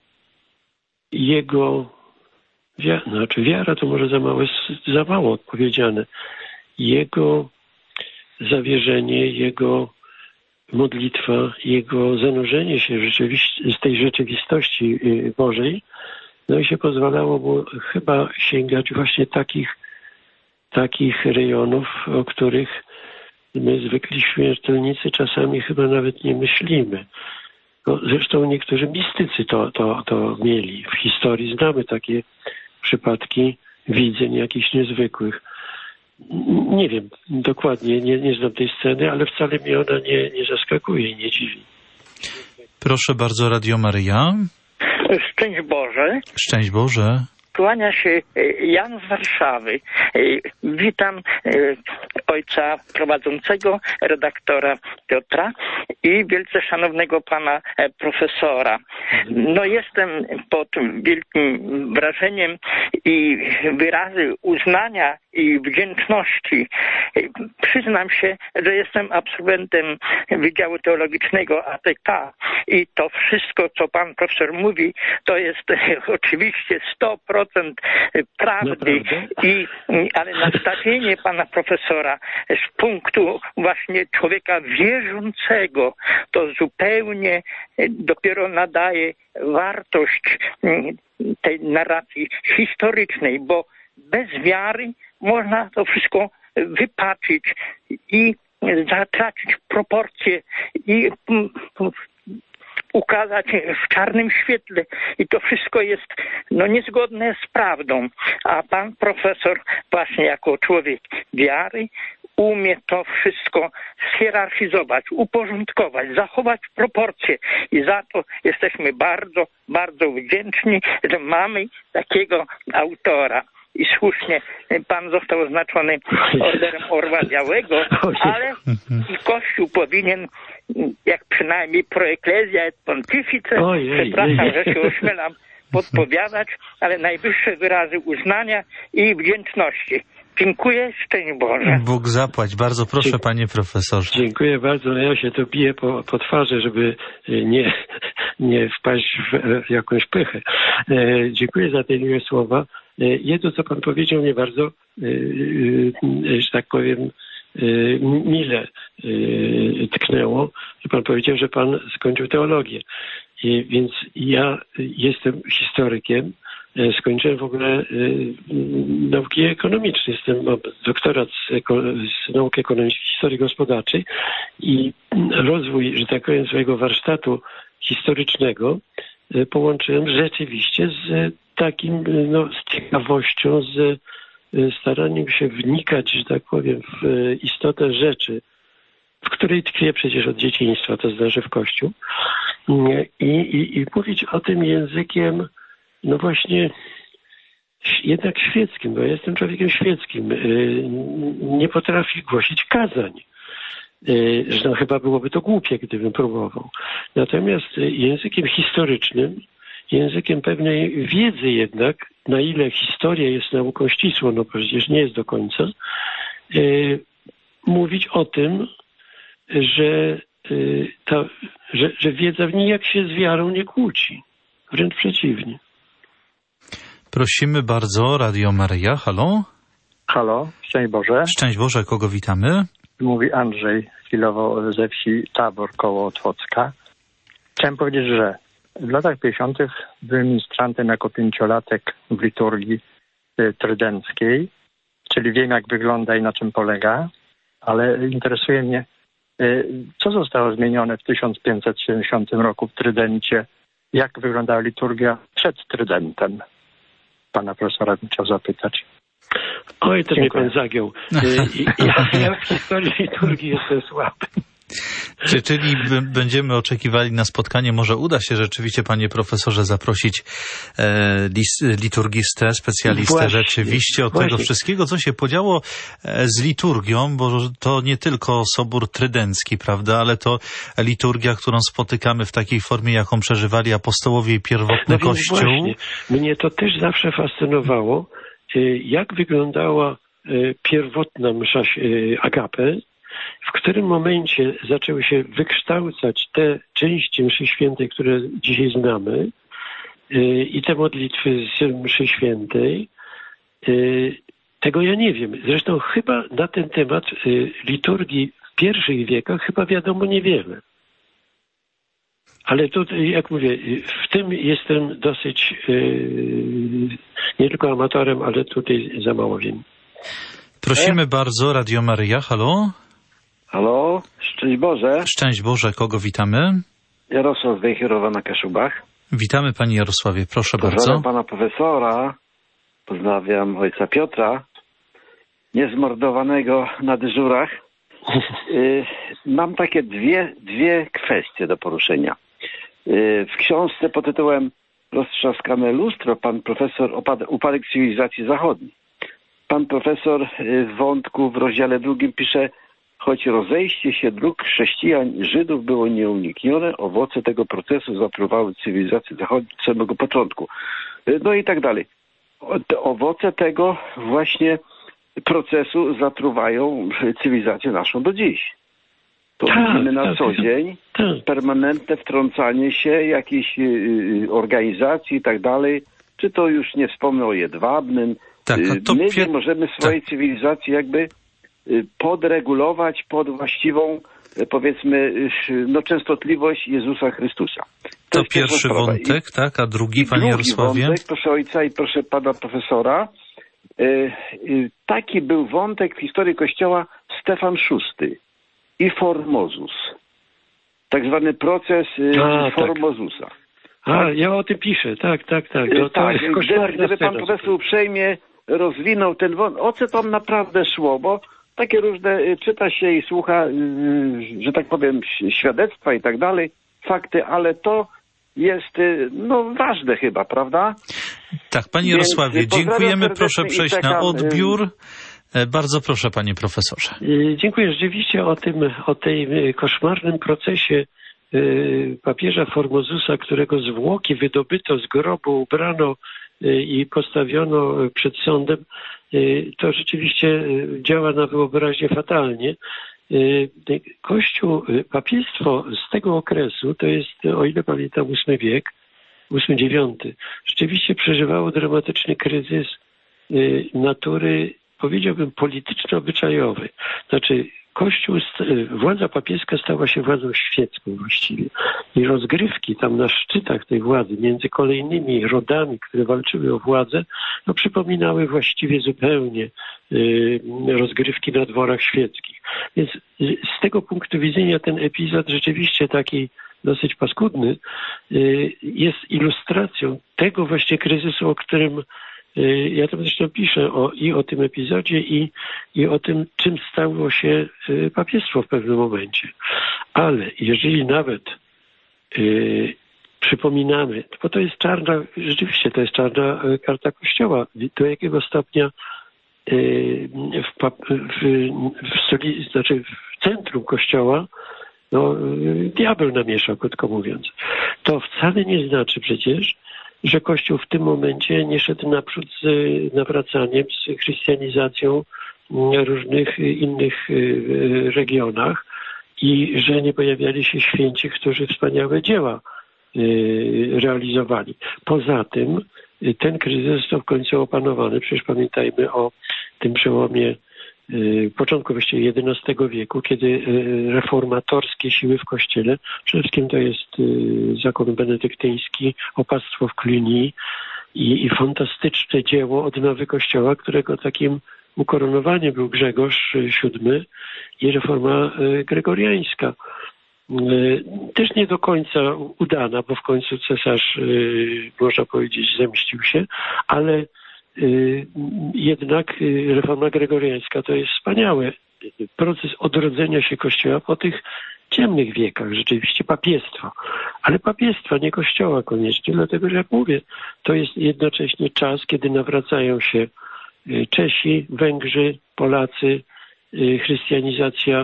jego wia- znaczy wiara to może za mało, za mało odpowiedziane. Jego zawierzenie, jego modlitwa, jego zanurzenie się w rzeczywist- z tej rzeczywistości Bożej, no i się pozwalało mu chyba sięgać właśnie takich, takich rejonów, o których my zwykli śmiertelnicy czasami chyba nawet nie myślimy. No, zresztą niektórzy mistycy to, to, to mieli. W historii znamy takie przypadki widzeń jakichś niezwykłych. Nie wiem dokładnie, nie, nie znam tej sceny, ale wcale mnie ona nie, nie zaskakuje i nie dziwi. Proszę bardzo, Radio Maryja. Szczęść Boże. Szczęść Boże. Kłania się Jan z Warszawy. Witam ojca prowadzącego, redaktora Piotra i wielce szanownego pana profesora. No jestem pod wielkim wrażeniem i wyrazy uznania i wdzięczności. Przyznam się, że jestem absolwentem Wydziału Teologicznego A T K i to wszystko, co pan profesor mówi, to jest oczywiście sto procent prawdy. I, ale nastawienie pana profesora z punktu właśnie człowieka wierzącego to zupełnie dopiero nadaje wartość tej narracji historycznej, bo bez wiary można to wszystko wypaczyć i zatracić proporcje i ukazać w czarnym świetle i to wszystko jest no niezgodne z prawdą. A pan profesor właśnie jako człowiek wiary umie to wszystko schierarchizować, uporządkować, zachować proporcje i za to jesteśmy bardzo, bardzo wdzięczni, że mamy takiego autora. I słusznie pan został oznaczony Orderem Orła Białego, ale i Kościół powinien, jak przynajmniej pro ecclesia et pontifice, przepraszam, że się ośmielam podpowiadać, ale najwyższe wyrazy uznania i wdzięczności. Dziękuję, szczęść Boże. Bóg zapłać. Bardzo proszę, Dzie- panie profesorze. Dziękuję bardzo. Ja się to biję po, po twarzy, żeby nie, nie wpaść w jakąś pychę. E, dziękuję za te miłe słowa. E, jedno, co pan powiedział, mnie bardzo, e, e, że tak powiem, e, mile e, tknęło, że pan powiedział, że pan skończył teologię. I, więc ja jestem historykiem. Skończyłem w ogóle y, nauki ekonomiczne. Jestem, mam doktorat z, eko, z nauk ekonomicznych, historii gospodarczej i rozwój, że tak powiem, swojego warsztatu historycznego y, połączyłem rzeczywiście z takim, no, z ciekawością, z y, staraniem się wnikać, że tak powiem, w y, istotę rzeczy, w której tkwię przecież od dzieciństwa, to znaczy w Kościół. I, i, i mówić o tym językiem, no właśnie, jednak świeckim, bo ja jestem człowiekiem świeckim. Nie potrafi głosić kazań. Zresztą chyba byłoby to głupie, gdybym próbował. Natomiast językiem historycznym, językiem pewnej wiedzy jednak, na ile historia jest nauką ścisłą, no przecież nie jest do końca, mówić o tym, że, ta, że, że wiedza w nijak się z wiarą nie kłóci. Wręcz przeciwnie. Prosimy bardzo, Radio Maryja, halo? Halo, szczęść Boże. Szczęść Boże, kogo witamy? Mówi Andrzej, chwilowo ze wsi Tabor koło Otwocka. Chciałem powiedzieć, że w latach pięćdziesiątych byłem ministrantem jako pięciolatek w liturgii y, trydenckiej, czyli wiem, jak wygląda i na czym polega, ale interesuje mnie, y, co zostało zmienione w tysiąc pięćset siedemdziesiątym roku w Trydencie, jak wyglądała liturgia przed Trydentem. Pana profesora bym chciał zapytać. Oj, to Dziękuję. mnie pan zagiął. Ja, ja w historii liturgii jestem słaby. Czy, czyli b- będziemy oczekiwali na spotkanie, może uda się rzeczywiście, panie profesorze, zaprosić e, lis, liturgistę, specjalistę Właśnie, rzeczywiście od właśnie. tego wszystkiego, co się podziało e, z liturgią, bo to nie tylko Sobór Trydencki, prawda, ale to liturgia, którą spotykamy w takiej formie, jaką przeżywali apostołowie i pierwotny No więc Kościół. właśnie, mnie to też zawsze fascynowało, y, jak wyglądała y, pierwotna msza y, agape, w którym momencie zaczęły się wykształcać te części mszy świętej, które dzisiaj znamy, y, i te modlitwy z mszy świętej. Y, tego ja nie wiem. Zresztą chyba na ten temat y, liturgii w pierwszych wiekach chyba wiadomo niewiele. Ale tu, jak mówię, w tym jestem dosyć yy, nie tylko amatorem, ale tutaj za mało wiem. Prosimy bardzo, Radio Maryja, halo? Halo, szczęść Boże. Szczęść Boże, kogo witamy? Jarosław Wejherowa na Kaszubach. Witamy, panie Jarosławie, proszę Pozdrawiam bardzo. pana profesora, pozdrawiam ojca Piotra, niezmordowanego na dyżurach. Y, mam takie dwie, dwie kwestie do poruszenia. Y, w książce pod tytułem Roztrzaskane lustro pan profesor opad- Upadek cywilizacji zachodniej. Pan profesor y, w wątku w rozdziale drugim pisze: choć rozejście się dróg chrześcijan i Żydów było nieuniknione, owoce tego procesu zatruwały cywilizację zachodnią od samego początku. Y, no i tak dalej. O, te owoce tego właśnie procesu zatruwają cywilizację naszą do dziś. To Tak, widzimy na tak, co tak. dzień, Tak. permanentne wtrącanie się jakichś y, organizacji i tak dalej, czy to już nie wspomnę o Jedwabnym. Tak, a Y, to My pier- nie możemy swojej tak. cywilizacji jakby y, podregulować pod właściwą, y, powiedzmy, y, no, częstotliwość Jezusa Chrystusa. To jest pierwsza pierwszy sprawa. wątek, tak? A drugi, I panie drugi Jarosławie? wątek, proszę ojca i proszę pana profesora. Y, y, taki był wątek w historii Kościoła Stefan szósty i Formosus. Tak zwany proces y, A, tak. Formosusa. A, ja o tym piszę, tak, tak, tak. Y, No, to tak, jest gdyby, koszmarna gdyby pan scena. profesor uprzejmie rozwinął ten wątek, o co tam naprawdę szło, bo takie różne y, czyta się i słucha, y, że tak powiem, świadectwa i tak dalej, fakty, ale to jest y, no ważne chyba, prawda? Tak, panie Więc Jarosławie, pozdrawiam dziękujemy. serdecznie Proszę i przejść na czekam, odbiór. E, Bardzo proszę, panie profesorze. Y, Dziękuję. Rzeczywiście o tym, o tym y, koszmarnym procesie y, papieża Formosusa, którego zwłoki wydobyto z grobu, ubrano y, i postawiono przed sądem, to rzeczywiście działa na wyobraźnię fatalnie. Kościół, papiestwo z tego okresu, to jest, o ile pamiętam, ósmy wiek, ósmy dziewiąty, rzeczywiście przeżywało dramatyczny kryzys natury, powiedziałbym, polityczno-obyczajowej. Znaczy, Kościół, władza papieska stała się władzą świecką właściwie. I rozgrywki tam na szczytach tej władzy między kolejnymi rodami, które walczyły o władzę, no, przypominały właściwie zupełnie y, rozgrywki na dworach świeckich. Więc z tego punktu widzenia ten epizod rzeczywiście taki dosyć paskudny y, jest ilustracją tego właśnie kryzysu, o którym ja tam zresztą piszę o, i o tym epizodzie, i, i o tym, czym stało się papiestwo w pewnym momencie. Ale jeżeli nawet y, przypominamy, bo to jest czarna, rzeczywiście to jest czarna karta Kościoła, do jakiego stopnia y, w, w, w, stoli, znaczy w centrum Kościoła no, diabeł namieszał, krótko mówiąc. To wcale nie znaczy przecież, że Kościół w tym momencie nie szedł naprzód z nawracaniem, z chrystianizacją w różnych innych regionach i że nie pojawiali się święci, którzy wspaniałe dzieła realizowali. Poza tym ten kryzys został w końcu opanowany. Przecież pamiętajmy o tym przełomie początku właściwie jedenastego wieku, kiedy reformatorskie siły w Kościele, przede wszystkim to jest zakon benedyktyński, opactwo w Cluny i, i fantastyczne dzieło odnowy Kościoła, którego takim ukoronowaniem był Grzegorz siódmy i reforma gregoriańska. Też nie do końca udana, bo w końcu cesarz, można powiedzieć, zemścił się, ale jednak reforma gregoriańska to jest wspaniały proces odrodzenia się Kościoła po tych ciemnych wiekach, rzeczywiście papiestwa. Ale papiestwa, nie Kościoła koniecznie, dlatego że jak mówię, to jest jednocześnie czas, kiedy nawracają się Czesi, Węgrzy, Polacy, chrystianizacja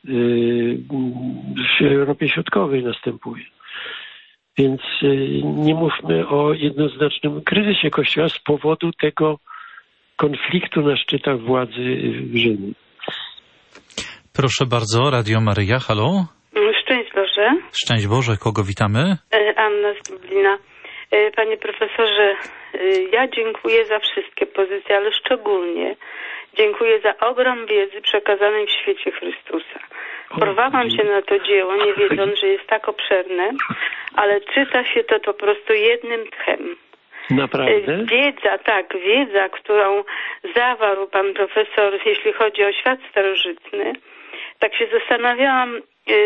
w Europie Środkowej następuje. Więc nie mówmy o jednoznacznym kryzysie Kościoła z powodu tego konfliktu na szczytach władzy w Rzymie. Proszę bardzo, Radio Maryja, halo. Szczęść Boże. Szczęść Boże, kogo witamy? Anna z Lublina. Panie profesorze, ja dziękuję za wszystkie pozycje, ale szczególnie dziękuję za ogrom wiedzy przekazanej w świecie Chrystusa. Porwałam się na to dzieło, nie wiedząc, że jest tak obszerne, ale czyta się to po prostu jednym tchem. Naprawdę? Wiedza, tak, wiedza, którą zawarł pan profesor, jeśli chodzi o świat starożytny, tak się zastanawiałam,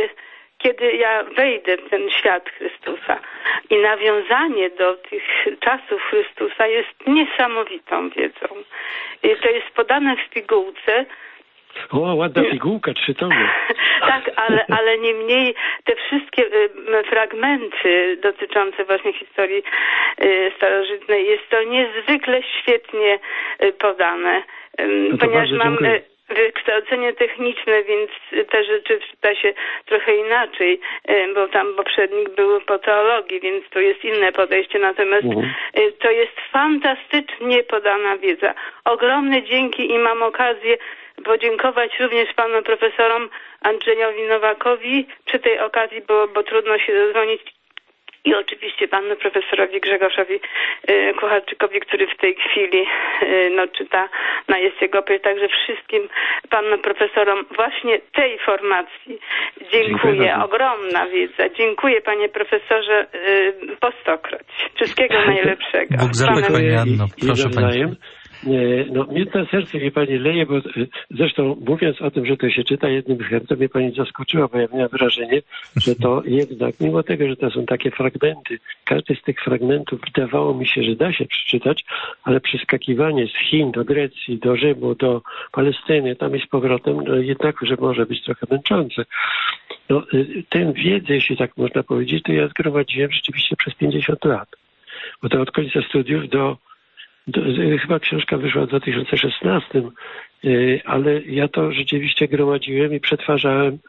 kiedy ja wejdę w ten świat Chrystusa. I nawiązanie do tych czasów Chrystusa jest niesamowitą wiedzą. I to jest podane w pigułce. O, ładna pigułka, trzy tomy. Tak, ale, ale niemniej te wszystkie y, fragmenty dotyczące właśnie historii y, starożytnej jest to niezwykle świetnie y, podane. Y, no ponieważ mam dziękuję. wykształcenie techniczne, więc te rzeczy czyta się trochę inaczej, bo tam poprzednik był po teologii, więc to jest inne podejście. Natomiast uh-huh. to jest fantastycznie podana wiedza. Ogromne dzięki i mam okazję podziękować również panu profesorom Andrzejowi Nowakowi przy tej okazji, bo, bo trudno się zadzwonić. I oczywiście panu profesorowi Grzegorzowi y, Kucharczykowi, który w tej chwili y, no, czyta na Jest Jego Opie. Także wszystkim panom profesorom właśnie tej formacji dziękuję. dziękuję Ogromna wiedza. Dziękuję panie profesorze y, po stokroć. Wszystkiego najlepszego. Bóg zapłać pani Anno. Proszę pani. No, mnie na serce mnie pani leje, bo zresztą mówiąc o tym, że to się czyta jednym tchem, to mnie pani zaskoczyła, bo ja miałem wrażenie, że to jednak, mimo tego, że to są takie fragmenty, każdy z tych fragmentów wydawało mi się, że da się przeczytać, ale przeskakiwanie z Chin do Grecji, do Rzymu, do Palestyny, tam i z powrotem, no jednak, że może być trochę męczące. No, tę wiedzę, jeśli tak można powiedzieć, to ja zgromadziłem rzeczywiście przez pięćdziesiąt lat. Bo to od końca studiów do Do, chyba książka wyszła w dwa tysiące szesnastym, ale ja to rzeczywiście gromadziłem i przetwarzałem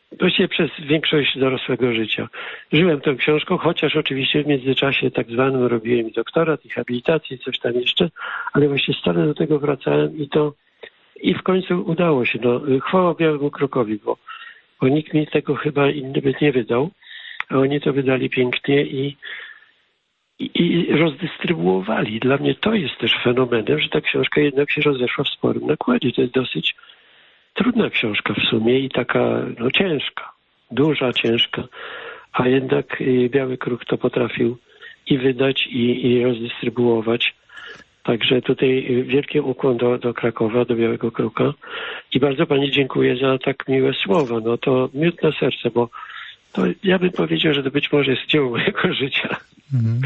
właściwie przez większość dorosłego życia. Żyłem tą książką, chociaż oczywiście w międzyczasie tak zwanym robiłem doktorat i habilitację, coś tam jeszcze, ale właśnie stale do tego wracałem i to i w końcu udało się. No, chwała Białemu Krokowi, bo, bo nikt mi tego chyba inny by nie wydał, a oni to wydali pięknie i, i, i rozdystrybuowali. Dla mnie to jest też fenomenem, że ta książka jednak się rozeszła w sporym nakładzie. To jest dosyć trudna książka w sumie i taka no, ciężka, duża, ciężka, a jednak Biały Kruk to potrafił i wydać, i, i rozdystrybuować. Także tutaj wielki ukłon do, do Krakowa, do Białego Kruka i bardzo pani dziękuję za tak miłe słowa. No to miód na serce, bo to ja bym powiedział, że to być może jest dzieło mojego życia. Mhm.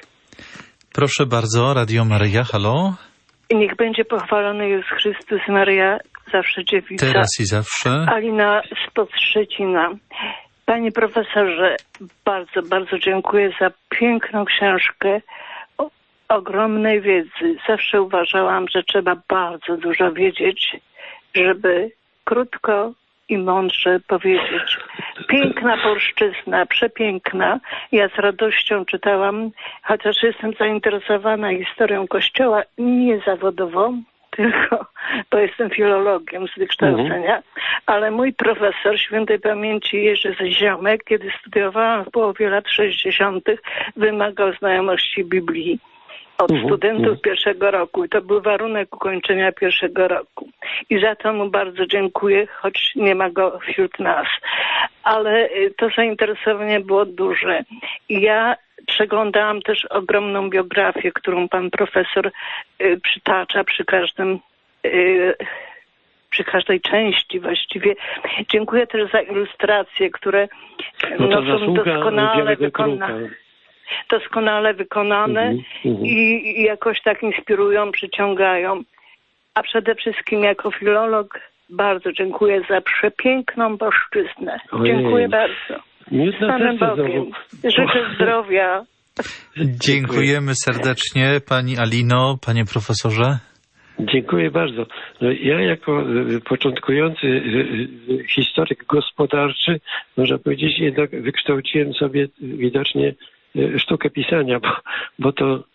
Proszę bardzo, Radio Maryja, halo. Niech będzie pochwalony Jezus Chrystus, Maryja, zawsze dziewica. Teraz i zawsze. Alina spod Szczecina. Panie profesorze, bardzo, bardzo dziękuję za piękną książkę o ogromnej wiedzy. Zawsze uważałam, że trzeba bardzo dużo wiedzieć, żeby krótko i mądrze powiedzieć. Piękna polszczyzna, przepiękna. Ja z radością czytałam, chociaż jestem zainteresowana historią Kościoła, nie zawodowo, tylko bo jestem filologiem z wykształcenia, ale mój profesor świętej pamięci Jerzy Ziomek, kiedy studiowałam w połowie lat sześćdziesiątych, wymagał znajomości Biblii od uh-huh, studentów uh-huh. pierwszego roku i to był warunek ukończenia pierwszego roku. I za to mu bardzo dziękuję, choć nie ma go wśród nas. Ale to zainteresowanie było duże. I ja przeglądałam też ogromną biografię, którą pan profesor y, przytacza przy każdym y, przy każdej części właściwie. Dziękuję też za ilustracje, które no to no, są doskonale wykonane. Doskonale wykonane uh-huh, uh-huh. I, i jakoś tak inspirują, przyciągają. A przede wszystkim jako filolog bardzo dziękuję za przepiękną polszczyznę. Ojej. Dziękuję bardzo. Z Panem Bogiem. Życzę zdrowia. Dziękujemy serdecznie pani Alino, panie profesorze. Dziękuję bardzo. No, ja jako początkujący historyk gospodarczy, można powiedzieć, jednak wykształciłem sobie widocznie sztukę pisania, bo, bo to,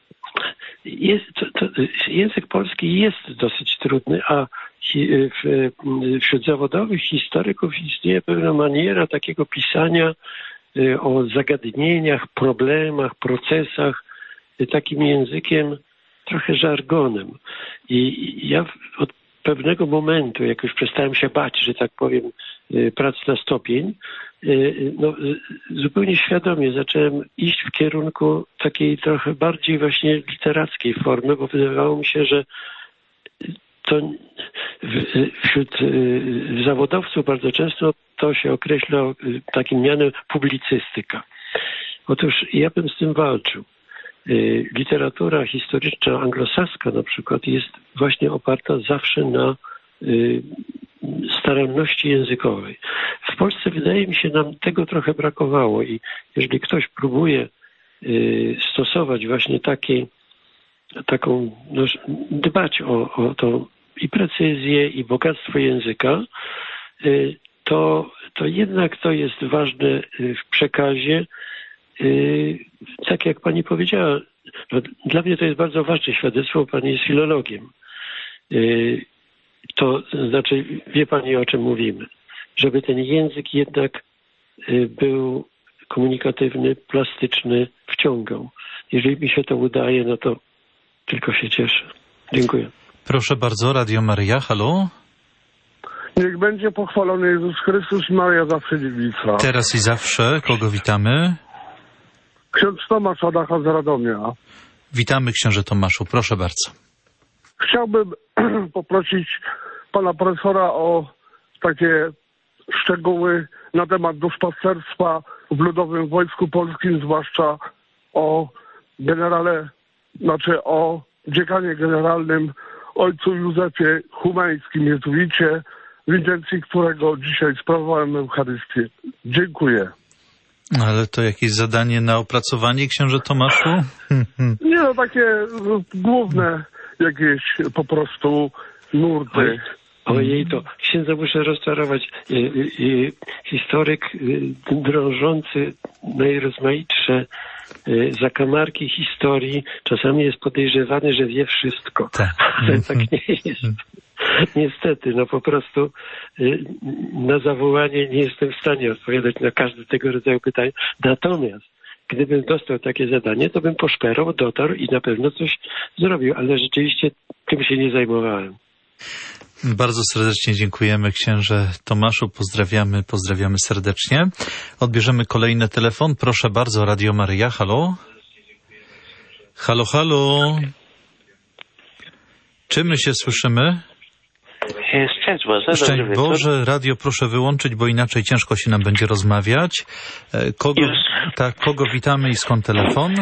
jest, to, to język polski jest dosyć trudny, a hi, w, wśród zawodowych historyków istnieje pewna maniera takiego pisania o zagadnieniach, problemach, procesach, takim językiem trochę żargonem. I ja od pewnego momentu, jak już przestałem się bać, że tak powiem, prac na stopień, no, zupełnie świadomie zacząłem iść w kierunku takiej trochę bardziej właśnie literackiej formy, bo wydawało mi się, że to wśród zawodowców bardzo często to się określa takim mianem publicystyka. Otóż ja bym z tym walczył. Literatura historyczna anglosaska na przykład jest właśnie oparta zawsze na staranności językowej. W Polsce wydaje mi się nam tego trochę brakowało i jeżeli ktoś próbuje stosować właśnie takie, taką, no, dbać o, o to i precyzję i bogactwo języka, to, to jednak to jest ważne w przekazie. Tak jak pani powiedziała, no, dla mnie to jest bardzo ważne świadectwo, bo pani jest filologiem. To znaczy, wie pani, o czym mówimy. Żeby ten język jednak był komunikatywny, plastyczny, wciągał. Jeżeli mi się to udaje, no to tylko się cieszę. Dziękuję. Proszę bardzo, Radio Maryja, halo? Niech będzie pochwalony Jezus Chrystus i Maryja zawsze dziewica. Teraz i zawsze, kogo witamy? Ksiądz Tomasz Adacha z Radomia. Witamy, księże Tomaszu, proszę bardzo. Chciałbym poprosić pana profesora o takie szczegóły na temat duszpasterstwa w Ludowym Wojsku Polskim, zwłaszcza o generale, znaczy o dziekanie generalnym ojcu Józefie Humeńskim, jezuicie, w intencji którego dzisiaj sprawowałem Eucharystię. Dziękuję. Ale to jakieś zadanie na opracowanie, księże Tomaszu? Nie, no takie główne jakieś po prostu nurty. Oj, Ojej, to księdza muszę rozczarować. I, i, i, historyk drążący najrozmaitsze zakamarki historii. Czasami jest podejrzewany, że wie wszystko. Ale tak nie jest. Niestety, no po prostu na zawołanie nie jestem w stanie odpowiadać na każdy tego rodzaju pytań. Natomiast gdybym dostał takie zadanie, to bym poszperał, dotarł i na pewno coś zrobił, ale rzeczywiście tym się nie zajmowałem. Bardzo serdecznie dziękujemy, księże Tomaszu. Pozdrawiamy, pozdrawiamy serdecznie. Odbierzemy kolejny telefon. Proszę bardzo, Radio Maryja. Halo? Halo, halo? Czy my się słyszymy? Szczęść Boże. Szczęść Boże. Radio proszę wyłączyć, bo inaczej ciężko się nam będzie rozmawiać. Kogo, tak, kogo witamy i skąd telefon?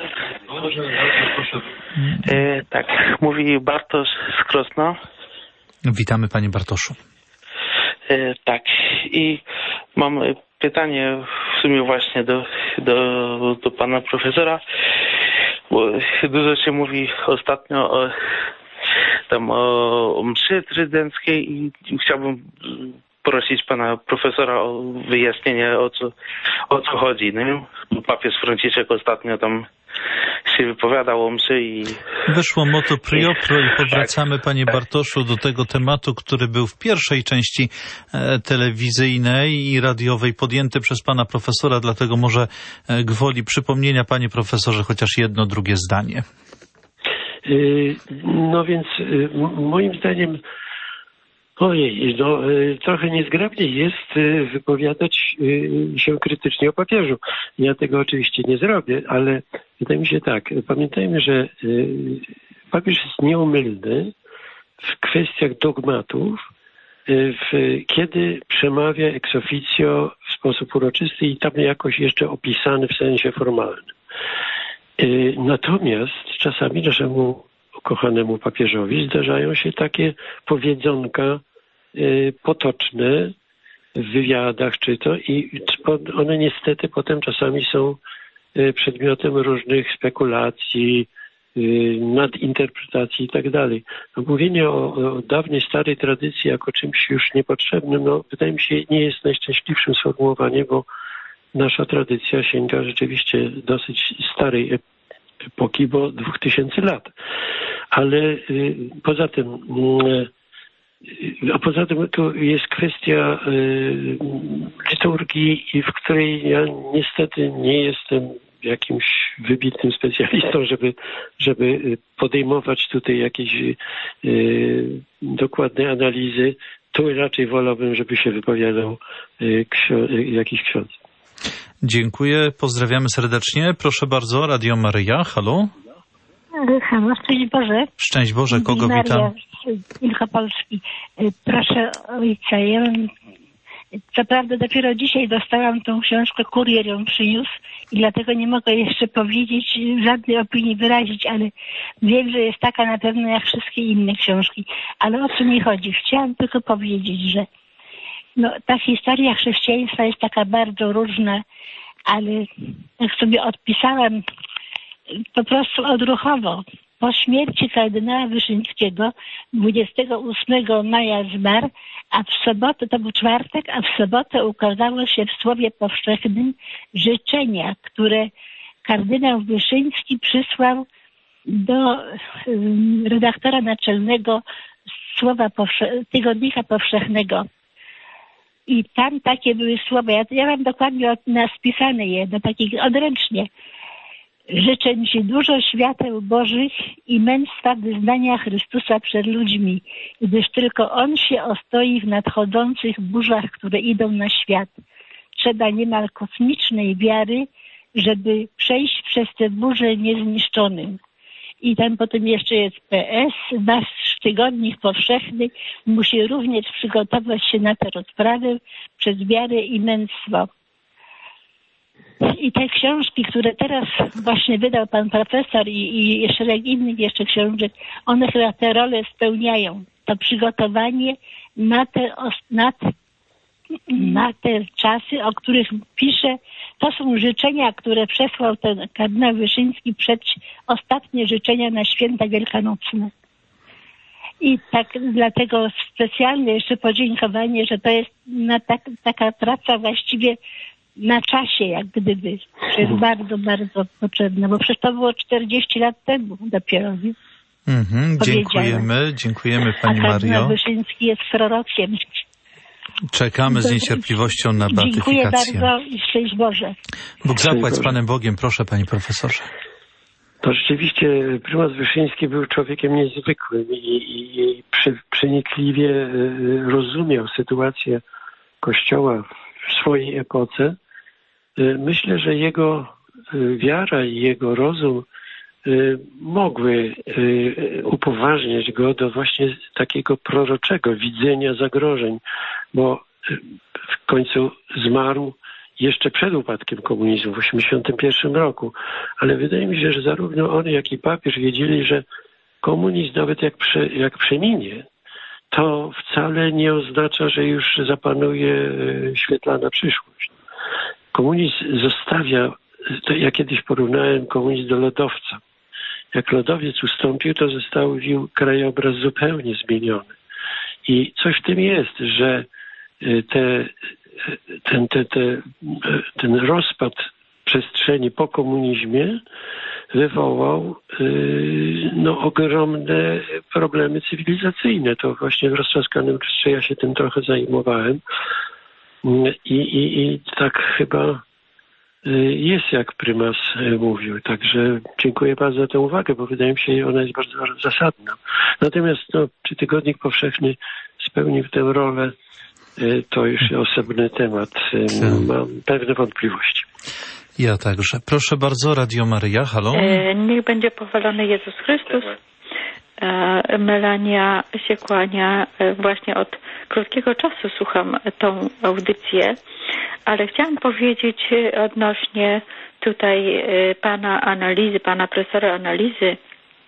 E, tak, mówi Bartosz z Krosna. Witamy panie Bartoszu. E, tak, i mam pytanie w sumie właśnie do, do, do pana profesora, bo dużo się mówi ostatnio o tam o mszy trydenckiej i chciałbym prosić pana profesora o wyjaśnienie, o co, o co chodzi. No, papież Franciszek ostatnio tam się wypowiadał o mszy i... Wyszło motu priopro i powracamy, panie Bartoszu, do tego tematu, który był w pierwszej części e, telewizyjnej i radiowej podjęty przez pana profesora, dlatego może e, gwoli przypomnienia, panie profesorze, chociaż jedno, drugie zdanie. No więc moim zdaniem ojej, no trochę niezgrabnie jest wypowiadać się krytycznie o papieżu. Ja tego oczywiście nie zrobię, ale wydaje mi się tak, pamiętajmy, że papież jest nieomylny w kwestiach dogmatów, w, kiedy przemawia ex officio w sposób uroczysty i tam jakoś jeszcze opisany w sensie formalnym. Natomiast czasami naszemu ukochanemu papieżowi zdarzają się takie powiedzonka potoczne w wywiadach czy to i one niestety potem czasami są przedmiotem różnych spekulacji, nadinterpretacji i tak dalej. Mówienie o, o dawnej, starej tradycji jako czymś już niepotrzebnym, no wydaje mi się nie jest najszczęśliwszym sformułowaniem, bo nasza tradycja sięga rzeczywiście dosyć starej epoki, bo dwóch tysięcy lat. Ale y, poza tym, y, a poza tym tu jest kwestia y, liturgii, w której ja niestety nie jestem jakimś wybitnym specjalistą, żeby, żeby podejmować tutaj jakieś y, dokładne analizy. Tu raczej wolałbym, żeby się wypowiadał y, ksio- y, jakiś ksiądz. Dziękuję, pozdrawiamy serdecznie. Proszę bardzo, Radio Maryja, halo? Halo, szczęść Boże. Szczęść Boże, kogo Maria, witam? Wielkopolski. Proszę ojca, ja co prawda dopiero dzisiaj dostałam tą książkę, kurier ją przyniósł i dlatego nie mogę jeszcze powiedzieć, żadnej opinii wyrazić, ale wiem, że jest taka na pewno jak wszystkie inne książki. Ale o co mi chodzi? Chciałam tylko powiedzieć, że no, ta historia chrześcijaństwa jest taka bardzo różna, ale jak sobie odpisałam po prostu odruchowo, po śmierci kardynała Wyszyńskiego dwudziestego ósmego maja zmarł, a w sobotę, to był czwartek, a w sobotę ukazało się w Słowie Powszechnym życzenia, które kardynał Wyszyński przysłał do redaktora naczelnego Słowa Powsze- Tygodnika Powszechnego. I tam takie były słowa, ja, ja mam dokładnie spisane jedno, takie odręcznie. Życzę Ci dużo świateł Bożych i męstwa wyznania Chrystusa przed ludźmi, gdyż tylko On się ostoi w nadchodzących burzach, które idą na świat. Trzeba niemal kosmicznej wiary, żeby przejść przez te burze niezniszczonym. I tam potem jeszcze jest P S, nasz tygodnik powszechny musi również przygotować się na tę rozprawę przez wiarę i męstwo. I te książki, które teraz właśnie wydał pan profesor i, i szereg innych jeszcze książek, one chyba tę rolę spełniają. To przygotowanie na te, na, te, na te czasy, o których pisze, to są życzenia, które przesłał ten kardynał Wyszyński przed ostatnie życzenia na święta wielkanocne. I tak dlatego specjalne jeszcze podziękowanie, że to jest na tak, taka praca właściwie na czasie, jak gdyby. To jest bardzo, bardzo potrzebne, bo przecież to było czterdzieści lat temu dopiero. Mhm, dziękujemy, dziękujemy Pani A kardynał Mario. Wyszyński jest prorokiem. Czekamy z niecierpliwością na beatyfikację. Dziękuję bardzo i szczęść Boże. Bóg zapłać z Panem Bogiem, proszę Panie Profesorze. To rzeczywiście prymas Wyszyński był człowiekiem niezwykłym i, i, i przy, przenikliwie rozumiał sytuację Kościoła w swojej epoce. Myślę, że jego wiara i jego rozum mogły upoważniać go do właśnie takiego proroczego widzenia zagrożeń, bo w końcu zmarł jeszcze przed upadkiem komunizmu w osiemdziesiątym pierwszym roku. Ale wydaje mi się, że zarówno on, jak i papież wiedzieli, że komunizm nawet jak, prze, jak przeminie, to wcale nie oznacza, że już zapanuje świetlana przyszłość. Komunizm zostawia, to ja kiedyś porównałem komunizm do lodowca. Jak lodowiec ustąpił, to zostawił krajobraz zupełnie zmieniony. I coś w tym jest, że te, ten, te, te, ten rozpad przestrzeni po komunizmie wywołał no, ogromne problemy cywilizacyjne. To właśnie w roztrzaskanym lustrze ja się tym trochę zajmowałem. I, i, i tak chyba jest, jak prymas mówił. Także dziękuję bardzo za tę uwagę, bo wydaje mi się, że ona jest bardzo zasadna. Natomiast no, czy Tygodnik Powszechny spełnił tę rolę, to już osobny temat. Mam pewne wątpliwości. Ja także. Proszę bardzo, Radio Maryja, halo. Niech będzie pochwalony Jezus Chrystus. Melania się kłania. Właśnie od krótkiego czasu słucham tą audycję, ale chciałam powiedzieć odnośnie tutaj pana analizy, pana profesora analizy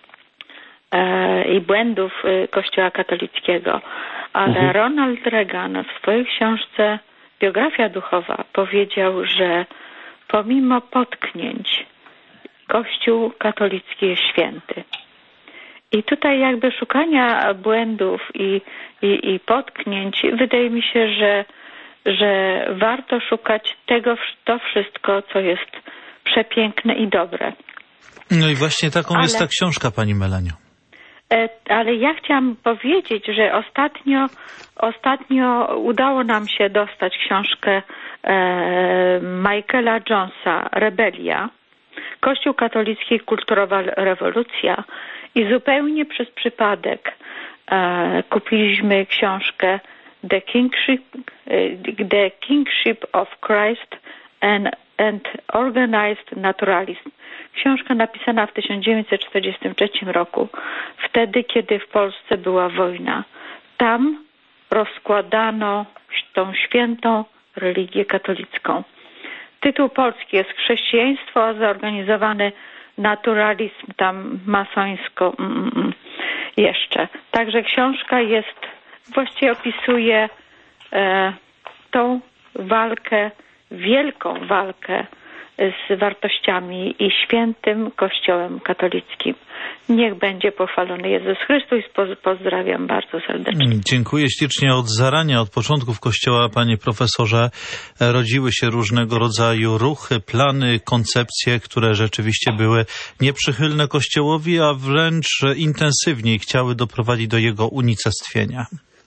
i błędów Kościoła katolickiego. Ale mhm. Ronald Reagan w swojej książce Biografia duchowa powiedział, że pomimo potknięć Kościół katolicki jest święty. I tutaj jakby szukania błędów i, i, i potknięć, wydaje mi się, że, że warto szukać tego, to wszystko, co jest przepiękne i dobre. No i właśnie taką Ale... jest ta książka, pani Melanio. Ale ja chciałam powiedzieć, że ostatnio, ostatnio udało nam się dostać książkę e, Michaela Jonesa, Rebelia, Kościół katolicki i kulturowa rewolucja, i zupełnie przez przypadek e, kupiliśmy książkę The Kingship, The Kingship of Christ and, and Organized Naturalism. Książka napisana w tysiąc dziewięćset czterdziestym trzecim roku, wtedy, kiedy w Polsce była wojna. Tam rozkładano tą świętą religię katolicką. Tytuł polski jest Chrześcijaństwo, a zorganizowany naturalizm, tam masońsko mm, mm, jeszcze. Także książka jest, właściwie opisuje e, tą walkę, wielką walkę z wartościami i świętym Kościołem katolickim. Niech będzie pochwalony Jezus Chrystus. Pozdrawiam bardzo serdecznie. Dziękuję ślicznie. Od zarania, od początków Kościoła, panie profesorze, rodziły się różnego rodzaju ruchy, plany, koncepcje, które rzeczywiście były nieprzychylne Kościołowi, a wręcz intensywniej chciały doprowadzić do jego unicestwienia.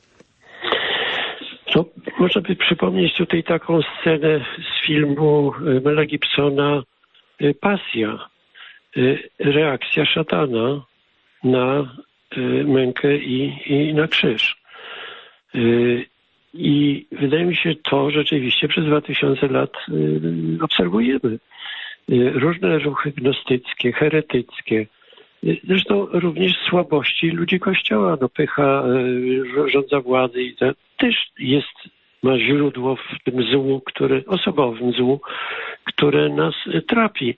No, można by przypomnieć tutaj taką scenę z filmu Mela Gibsona Pasja. Reakcja szatana na mękę i, i na krzyż. I wydaje mi się, to rzeczywiście przez dwa tysiące lat obserwujemy. Różne ruchy gnostyckie, heretyckie, zresztą również słabości ludzi Kościoła, no pycha, rządza władzy i to też jest, ma źródło w tym złu, które, osobowym złu, które nas trapi.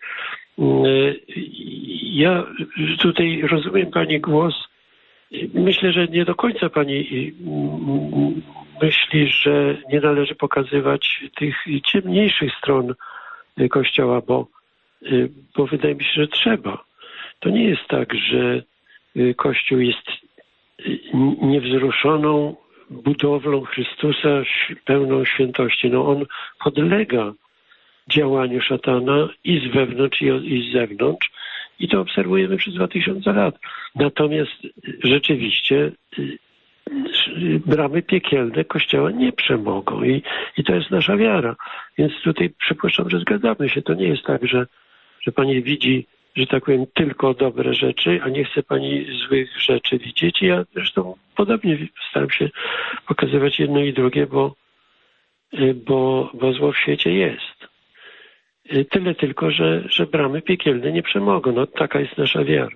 Ja tutaj rozumiem pani głos. Myślę, że nie do końca pani myśli, że nie należy pokazywać tych ciemniejszych stron Kościoła, bo, bo wydaje mi się, że trzeba. To nie jest tak, że Kościół jest niewzruszoną budowlą Chrystusa pełną świętości. No on podlega działaniu szatana i z wewnątrz, i z zewnątrz. I to obserwujemy przez dwa tysiące lat. Natomiast rzeczywiście bramy piekielne Kościoła nie przemogą. I, i to jest nasza wiara. Więc tutaj przypuszczam, że zgadzamy się. To nie jest tak, że, że Pani widzi, że tak powiem, tylko dobre rzeczy, a nie chce Pani złych rzeczy widzieć. I ja zresztą podobnie staram się pokazywać jedno i drugie, bo, bo, bo zło w świecie jest. Tyle tylko, że, że bramy piekielne nie przemogą. No taka jest nasza wiara.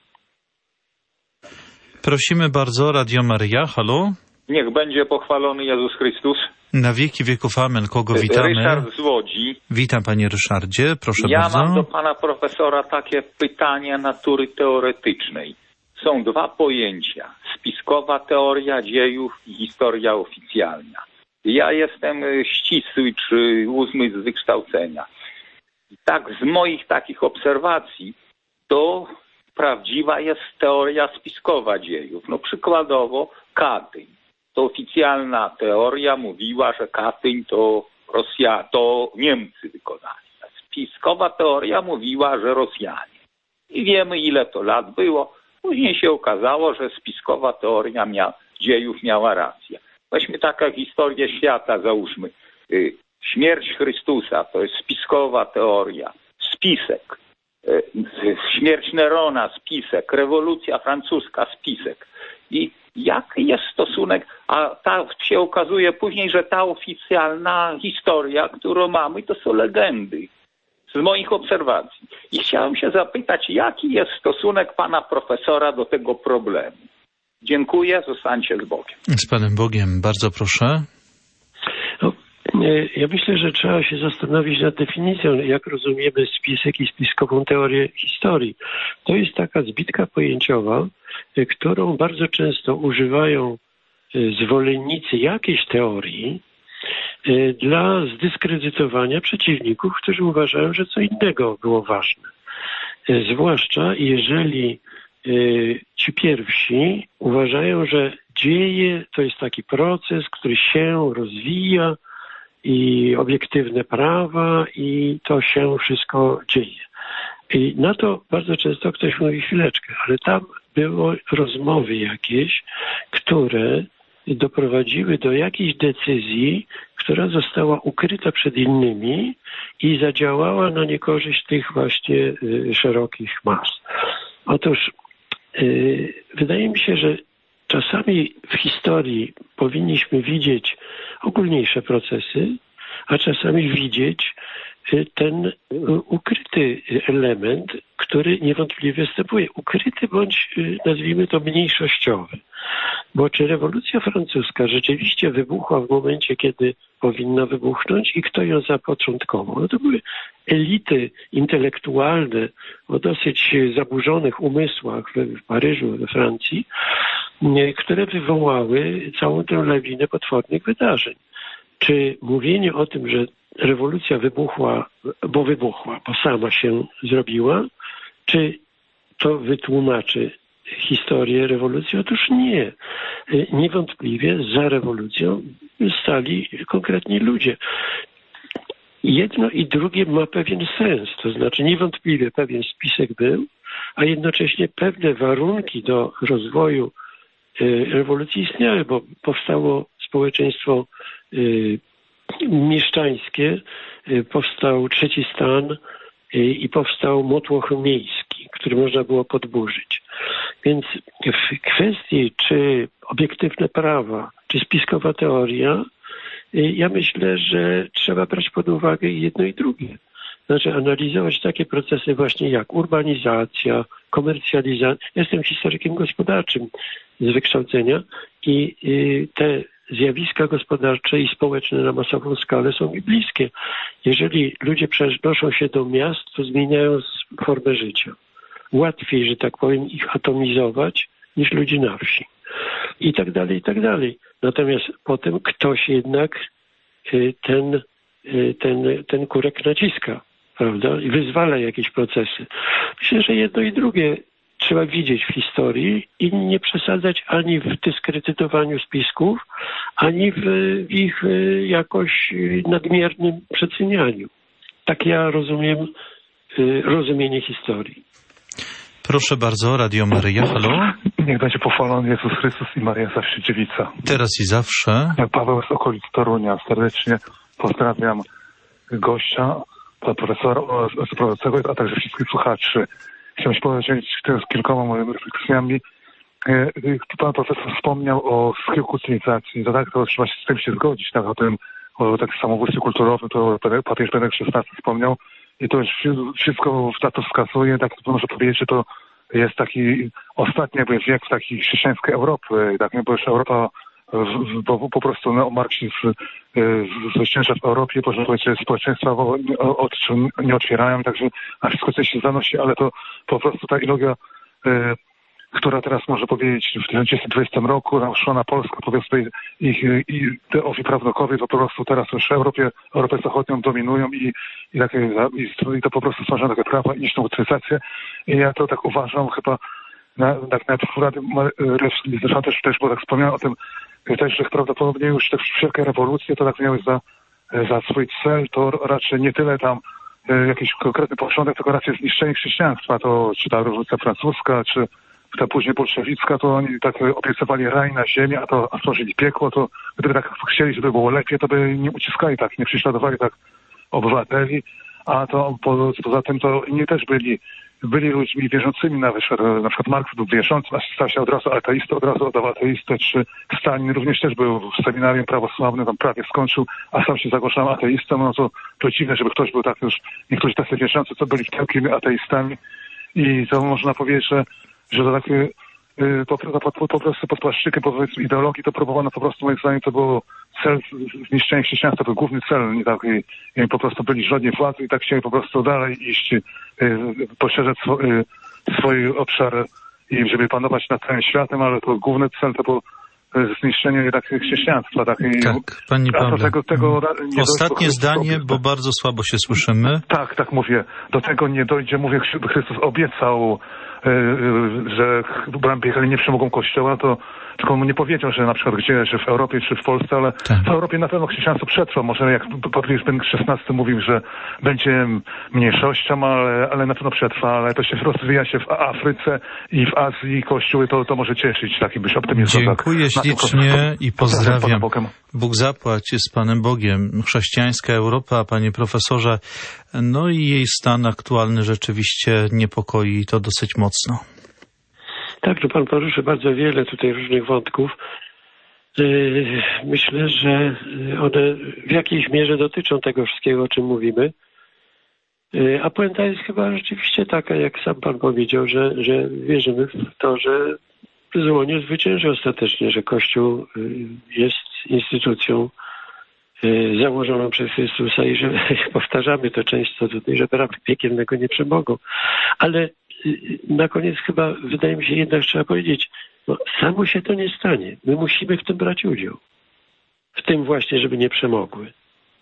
Prosimy bardzo, Radio Maryja, halo? Niech będzie pochwalony Jezus Chrystus. Na wieki wieków amen. Kogo witamy? Ryszard z Łodzi. Witam panie Ryszardzie, proszę ja bardzo. Ja mam do pana profesora takie pytanie natury teoretycznej. Są dwa pojęcia. Spiskowa teoria dziejów i historia oficjalna. Ja jestem ścisły czy ósmy z wykształcenia. I tak z moich takich obserwacji to prawdziwa jest teoria spiskowa dziejów. No przykładowo Katyń. To oficjalna teoria mówiła, że Katyń to Rosja, to Niemcy wykonali. Spiskowa teoria mówiła, że Rosjanie. I wiemy, ile to lat było. Później się okazało, że spiskowa teoria mia, dziejów miała rację. Weźmy taką historię świata, załóżmy. Śmierć Chrystusa to jest spiskowa teoria. Spisek. Śmierć Nerona, spisek. Rewolucja francuska, spisek. I jaki jest stosunek, a ta się okazuje później, że ta oficjalna historia, którą mamy, to są legendy z moich obserwacji. I chciałem się zapytać, jaki jest stosunek pana profesora do tego problemu. Dziękuję, zostańcie z Bogiem. Z Panem Bogiem, bardzo proszę. No, ja myślę, że trzeba się zastanowić nad definicją, jak rozumiemy spisek i spiskową teorię historii. To jest taka zbitka pojęciowa, którą bardzo często używają zwolennicy jakiejś teorii dla zdyskredytowania przeciwników, którzy uważają, że co innego było ważne. Zwłaszcza jeżeli ci pierwsi uważają, że dzieje to jest taki proces, który się rozwija i obiektywne prawa i to się wszystko dzieje. I na to bardzo często ktoś mówi chwileczkę, ale tam były rozmowy jakieś, które doprowadziły do jakiejś decyzji, która została ukryta przed innymi i zadziałała na niekorzyść tych właśnie y, szerokich mas. Otóż y, wydaje mi się, że czasami w historii powinniśmy widzieć ogólniejsze procesy, a czasami widzieć ten ukryty element, który niewątpliwie występuje. Ukryty bądź, nazwijmy to, mniejszościowy. Bo czy rewolucja francuska rzeczywiście wybuchła w momencie, kiedy powinna wybuchnąć i kto ją zapoczątkował? No to były elity intelektualne o dosyć zaburzonych umysłach w Paryżu, we Francji, które wywołały całą tę lawinę potwornych wydarzeń. Czy mówienie o tym, że rewolucja wybuchła, bo wybuchła, bo sama się zrobiła, czy to wytłumaczy historię rewolucji? Otóż nie. Niewątpliwie za rewolucją stali konkretni ludzie. Jedno i drugie ma pewien sens, to znaczy niewątpliwie pewien spisek był, a jednocześnie pewne warunki do rozwoju rewolucji istniały, bo powstało społeczeństwo mieszczańskie, powstał trzeci stan i powstał motłoch miejski, który można było podburzyć. Więc w kwestii czy obiektywne prawa, czy spiskowa teoria, ja myślę, że trzeba brać pod uwagę jedno i drugie. Znaczy analizować takie procesy właśnie jak urbanizacja, komercjalizacja. Jestem historykiem gospodarczym z wykształcenia i te zjawiska gospodarcze i społeczne na masową skalę są mi bliskie. Jeżeli ludzie przenoszą się do miast, to zmieniają formę życia. Łatwiej, że tak powiem, ich atomizować niż ludzi na wsi. I tak dalej, i tak dalej. Natomiast potem ktoś jednak ten, ten, ten kurek naciska, prawda? I wyzwala jakieś procesy. Myślę, że jedno i drugie trzeba widzieć w historii i nie przesadzać ani w dyskredytowaniu spisków, ani w ich jakoś nadmiernym przecenianiu. Tak ja rozumiem rozumienie historii. Proszę bardzo, Radio Maryja, halo. Niech będzie pochwalony Jezus Chrystus i Maria zawsze dziewica. Teraz i zawsze. Paweł z okolic Torunia. Serdecznie pozdrawiam gościa, pana profesora, prowadzącego, a także wszystkich słuchaczy. Chciałem się podzielić z kilkoma moimi refleksjami. Pan profesor wspomniał o skryłku cywilizacji. To tak, to trzeba się z tym się zgodzić, tak, o tym, o takim samobójstwie kulturowym, to papież Benedykt szesnasty wspomniał. I to już wszystko na to wskazuje, tak można powiedzieć, że to jest taki ostatni jakby wiek takiej chrześcijańskiej Europy, tak, bo już Europa bo po prostu neomarksizm zwycięża w Europie, można powiedzieć, że społeczeństwa nie otwierają, także a wszystko coś się zanosi, ale to po prostu ta ideologia, która teraz może powiedzieć w tysiąc dziewięćset dwudziestym roku naszła na Polskę, powiedzmy, ich, i te ofi prawnukowie to po prostu teraz już w Europie, Europę Zachodnią dominują i, i, takie, i to po prostu stwarzają takie prawa i niczną utylizację. I ja to tak uważam, chyba na, tak nawet w Rady zresztą też, też było tak wspomniane o tym, też, że prawdopodobnie już te wszelkie rewolucje to tak miały za, za swój cel, to raczej nie tyle tam jakiś konkretny początek, tylko raczej zniszczenie chrześcijaństwa, to czy ta rewolucja francuska, czy ta później bolszewicka, to oni tak obiecywali raj na ziemię, a to a stworzyli piekło, to gdyby tak chcieli, żeby było lepiej, to by nie uciskali tak, nie prześladowali tak obywateli, a to po, poza tym to inni też byli, byli ludźmi wierzącymi, nawet na przykład Marks był wierzącym, a stał się od razu ateistą, od razu oddał ateistę, czy Stalin również też był w seminarium prawosławnym, tam prawie skończył, a sam się zagłaszał ateistą, no to, to dziwne, żeby ktoś był tak już, niektórzy tacy wierzący, co byli wielkimi ateistami i to można powiedzieć, że że to takie y, po, po, po, po prostu pod płaszczykiem, powiedzmy, ideologii to próbowano po prostu, moim zdaniem, to był cel zniszczenia chrześcijaństwa, to był główny cel, nie tak, i, i po prostu byli żadnie władzy i tak chcieli po prostu dalej iść, y, poszerzać swo, y, swój obszar i żeby panować nad całym światem, ale to główny cel to był zniszczenie jednak chrześcijaństwa. Tak, i, tak Panie Pawle. Tego, tego nie Ostatnie do, zdanie, bo bardzo słabo się słyszymy. Tak, tak mówię. Do tego nie dojdzie, mówię, Chrystus obiecał, że bramki nie przemogą Kościoła, to tylko mu nie powiedział, że na przykład gdzie, że w Europie czy w Polsce, ale tak. W Europie na pewno chrześcijaństwo przetrwa. Może jak papież Benedykt szesnasty mówił, że będzie mniejszością, ale, ale na pewno przetrwa, ale to się rozwija się w Afryce i w Azji Kościół, to, to może cieszyć taki byś optymizm. Dziękuję tak. ślicznie i pozdrawiam. Bóg zapłać jest Panem Bogiem. Chrześcijańska Europa, Panie Profesorze, no i jej stan aktualny rzeczywiście niepokoi to dosyć mocno. Tak, to Pan poruszy bardzo wiele tutaj różnych wątków. Myślę, że one w jakiejś mierze dotyczą tego wszystkiego, o czym mówimy. A puenta jest chyba rzeczywiście taka, jak sam Pan powiedział, że, że wierzymy w to, że zło nie zwycięży ostatecznie, że Kościół jest instytucją założoną przez Chrystusa i że powtarzamy to często tutaj, że bramy piekielnego nie przemogą. Ale na koniec chyba wydaje mi się jednak trzeba powiedzieć, no samo się to nie stanie. My musimy w tym brać udział. W tym właśnie, żeby nie przemogły.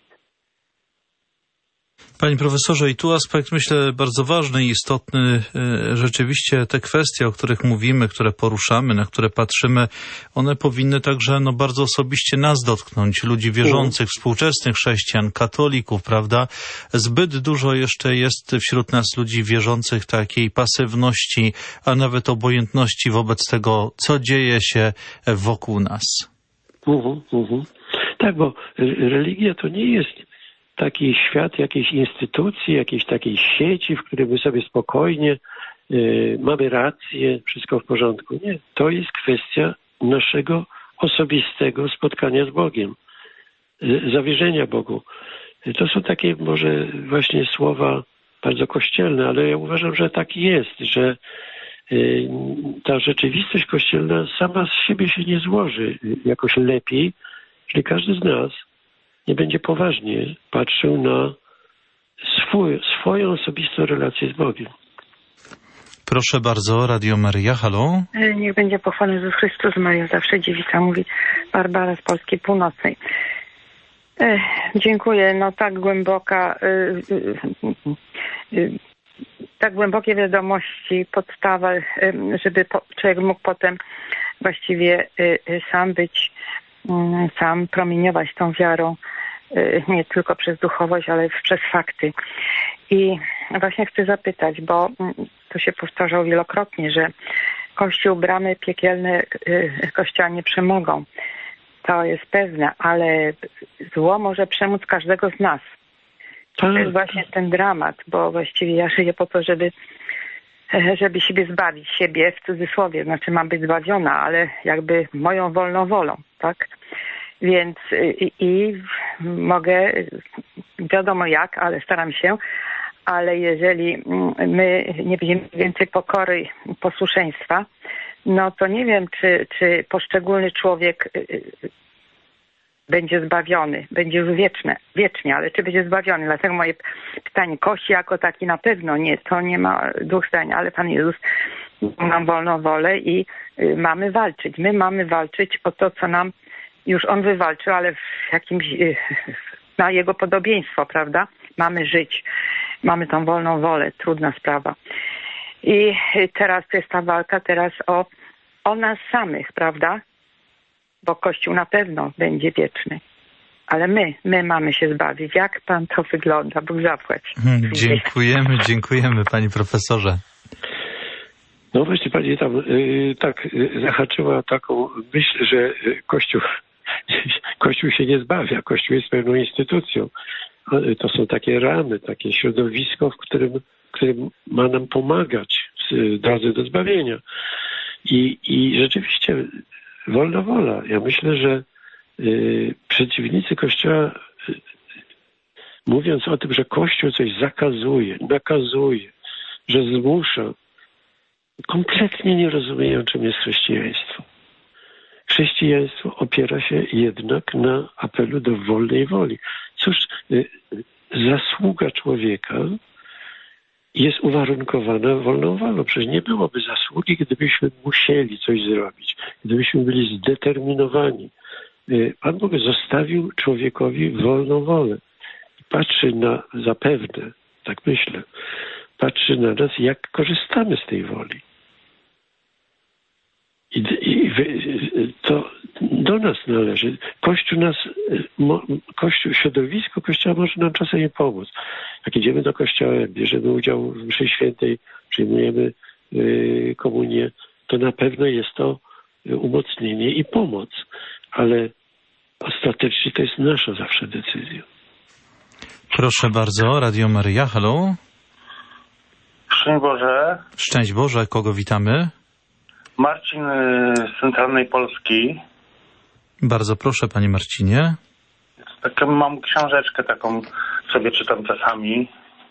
Panie profesorze, i tu aspekt, myślę, bardzo ważny i istotny. Rzeczywiście te kwestie, o których mówimy, które poruszamy, na które patrzymy, one powinny także no, bardzo osobiście nas dotknąć, ludzi wierzących, współczesnych chrześcijan, katolików, prawda? Zbyt dużo jeszcze jest wśród nas ludzi wierzących takiej pasywności, a nawet obojętności wobec tego, co dzieje się wokół nas. Uh-huh, uh-huh. Tak, bo religia to nie jest taki świat jakiejś instytucji, jakiejś takiej sieci, w której my sobie spokojnie y, mamy rację, wszystko w porządku. Nie, to jest kwestia naszego osobistego spotkania z Bogiem, y, zawierzenia Bogu. Y, to są takie może właśnie słowa bardzo kościelne, ale ja uważam, że tak jest, że y, ta rzeczywistość kościelna sama z siebie się nie złoży y, jakoś lepiej, czyli każdy z nas nie będzie poważnie patrzył na swój, swoją osobistą relację z Bogiem. Proszę bardzo, Radio Maryja, halo. Niech będzie pochwalony Jezus Chrystus, Maria zawsze dziewica, mówi Barbara z Polski Północnej. Ech, dziękuję, no tak głęboka, y, y, y, tak głębokie wiadomości, podstawa, żeby człowiek mógł potem właściwie sam być, sam promieniować tą wiarą, nie tylko przez duchowość, ale przez fakty. I właśnie chcę zapytać, bo to się powtarzał wielokrotnie, że Kościół, bramy piekielne Kościoła nie przemogą. To jest pewne, ale zło może przemóc każdego z nas. To jest właśnie ten dramat, bo właściwie ja żyję po to, żeby, żeby siebie zbawić, siebie w cudzysłowie, znaczy mam być zbawiona, ale jakby moją wolną wolą, tak? Więc i, i mogę, wiadomo jak, ale staram się, ale jeżeli my nie będziemy więcej pokory, posłuszeństwa, no to nie wiem, czy, czy poszczególny człowiek będzie zbawiony, będzie już wieczne, wiecznie, ale czy będzie zbawiony? Dlatego moje pytanie, Kościół jako taki na pewno nie, to nie ma dwóch zdań, ale Pan Jezus nam wolną wolę i y, mamy walczyć. My mamy walczyć o to, co nam już On wywalczył, ale w jakimś, y, na Jego podobieństwo, prawda? Mamy żyć, mamy tą wolną wolę, trudna sprawa. I teraz to jest ta walka teraz o, o nas samych, prawda? Bo Kościół na pewno będzie wieczny. Ale my, my mamy się zbawić. Jak Pan to wygląda? Bóg zapłać. Hmm, dziękujemy, dziękujemy Panie Profesorze. No właśnie Pani tam y, tak y, zahaczyła taką myśl, że Kościół, Kościół się nie zbawia. Kościół jest pewną instytucją. To są takie ramy, takie środowisko, w którym, którym ma nam pomagać w drodze do zbawienia. I, i rzeczywiście wolna wola. Ja myślę, że y, przeciwnicy Kościoła, y, mówiąc o tym, że Kościół coś zakazuje, nakazuje, że zmusza, kompletnie nie rozumieją, czym jest chrześcijaństwo. Chrześcijaństwo opiera się jednak na apelu do wolnej woli. Cóż, y, zasługa człowieka jest uwarunkowana wolną wolą. Przecież nie byłoby zasługi, gdybyśmy musieli coś zrobić, gdybyśmy byli zdeterminowani. Pan Bóg zostawił człowiekowi wolną wolę. Patrzy na, zapewne, tak myślę, patrzy na nas, jak korzystamy z tej woli. I, i to do nas należy. Kościół nas, Kościół, środowisko Kościoła może nam czasami pomóc. Jak idziemy do Kościoła, bierzemy udział w mszy świętej, przyjmujemy y, komunię, to na pewno jest to umocnienie i pomoc. Ale ostatecznie to jest nasza zawsze decyzja. Proszę bardzo, Radio Maryja, halo. Szczęść Boże. Szczęść Boże, kogo witamy? Marcin z Centralnej Polski. Bardzo proszę, Panie Marcinie. Tak, mam książeczkę taką, sobie czytam czasami.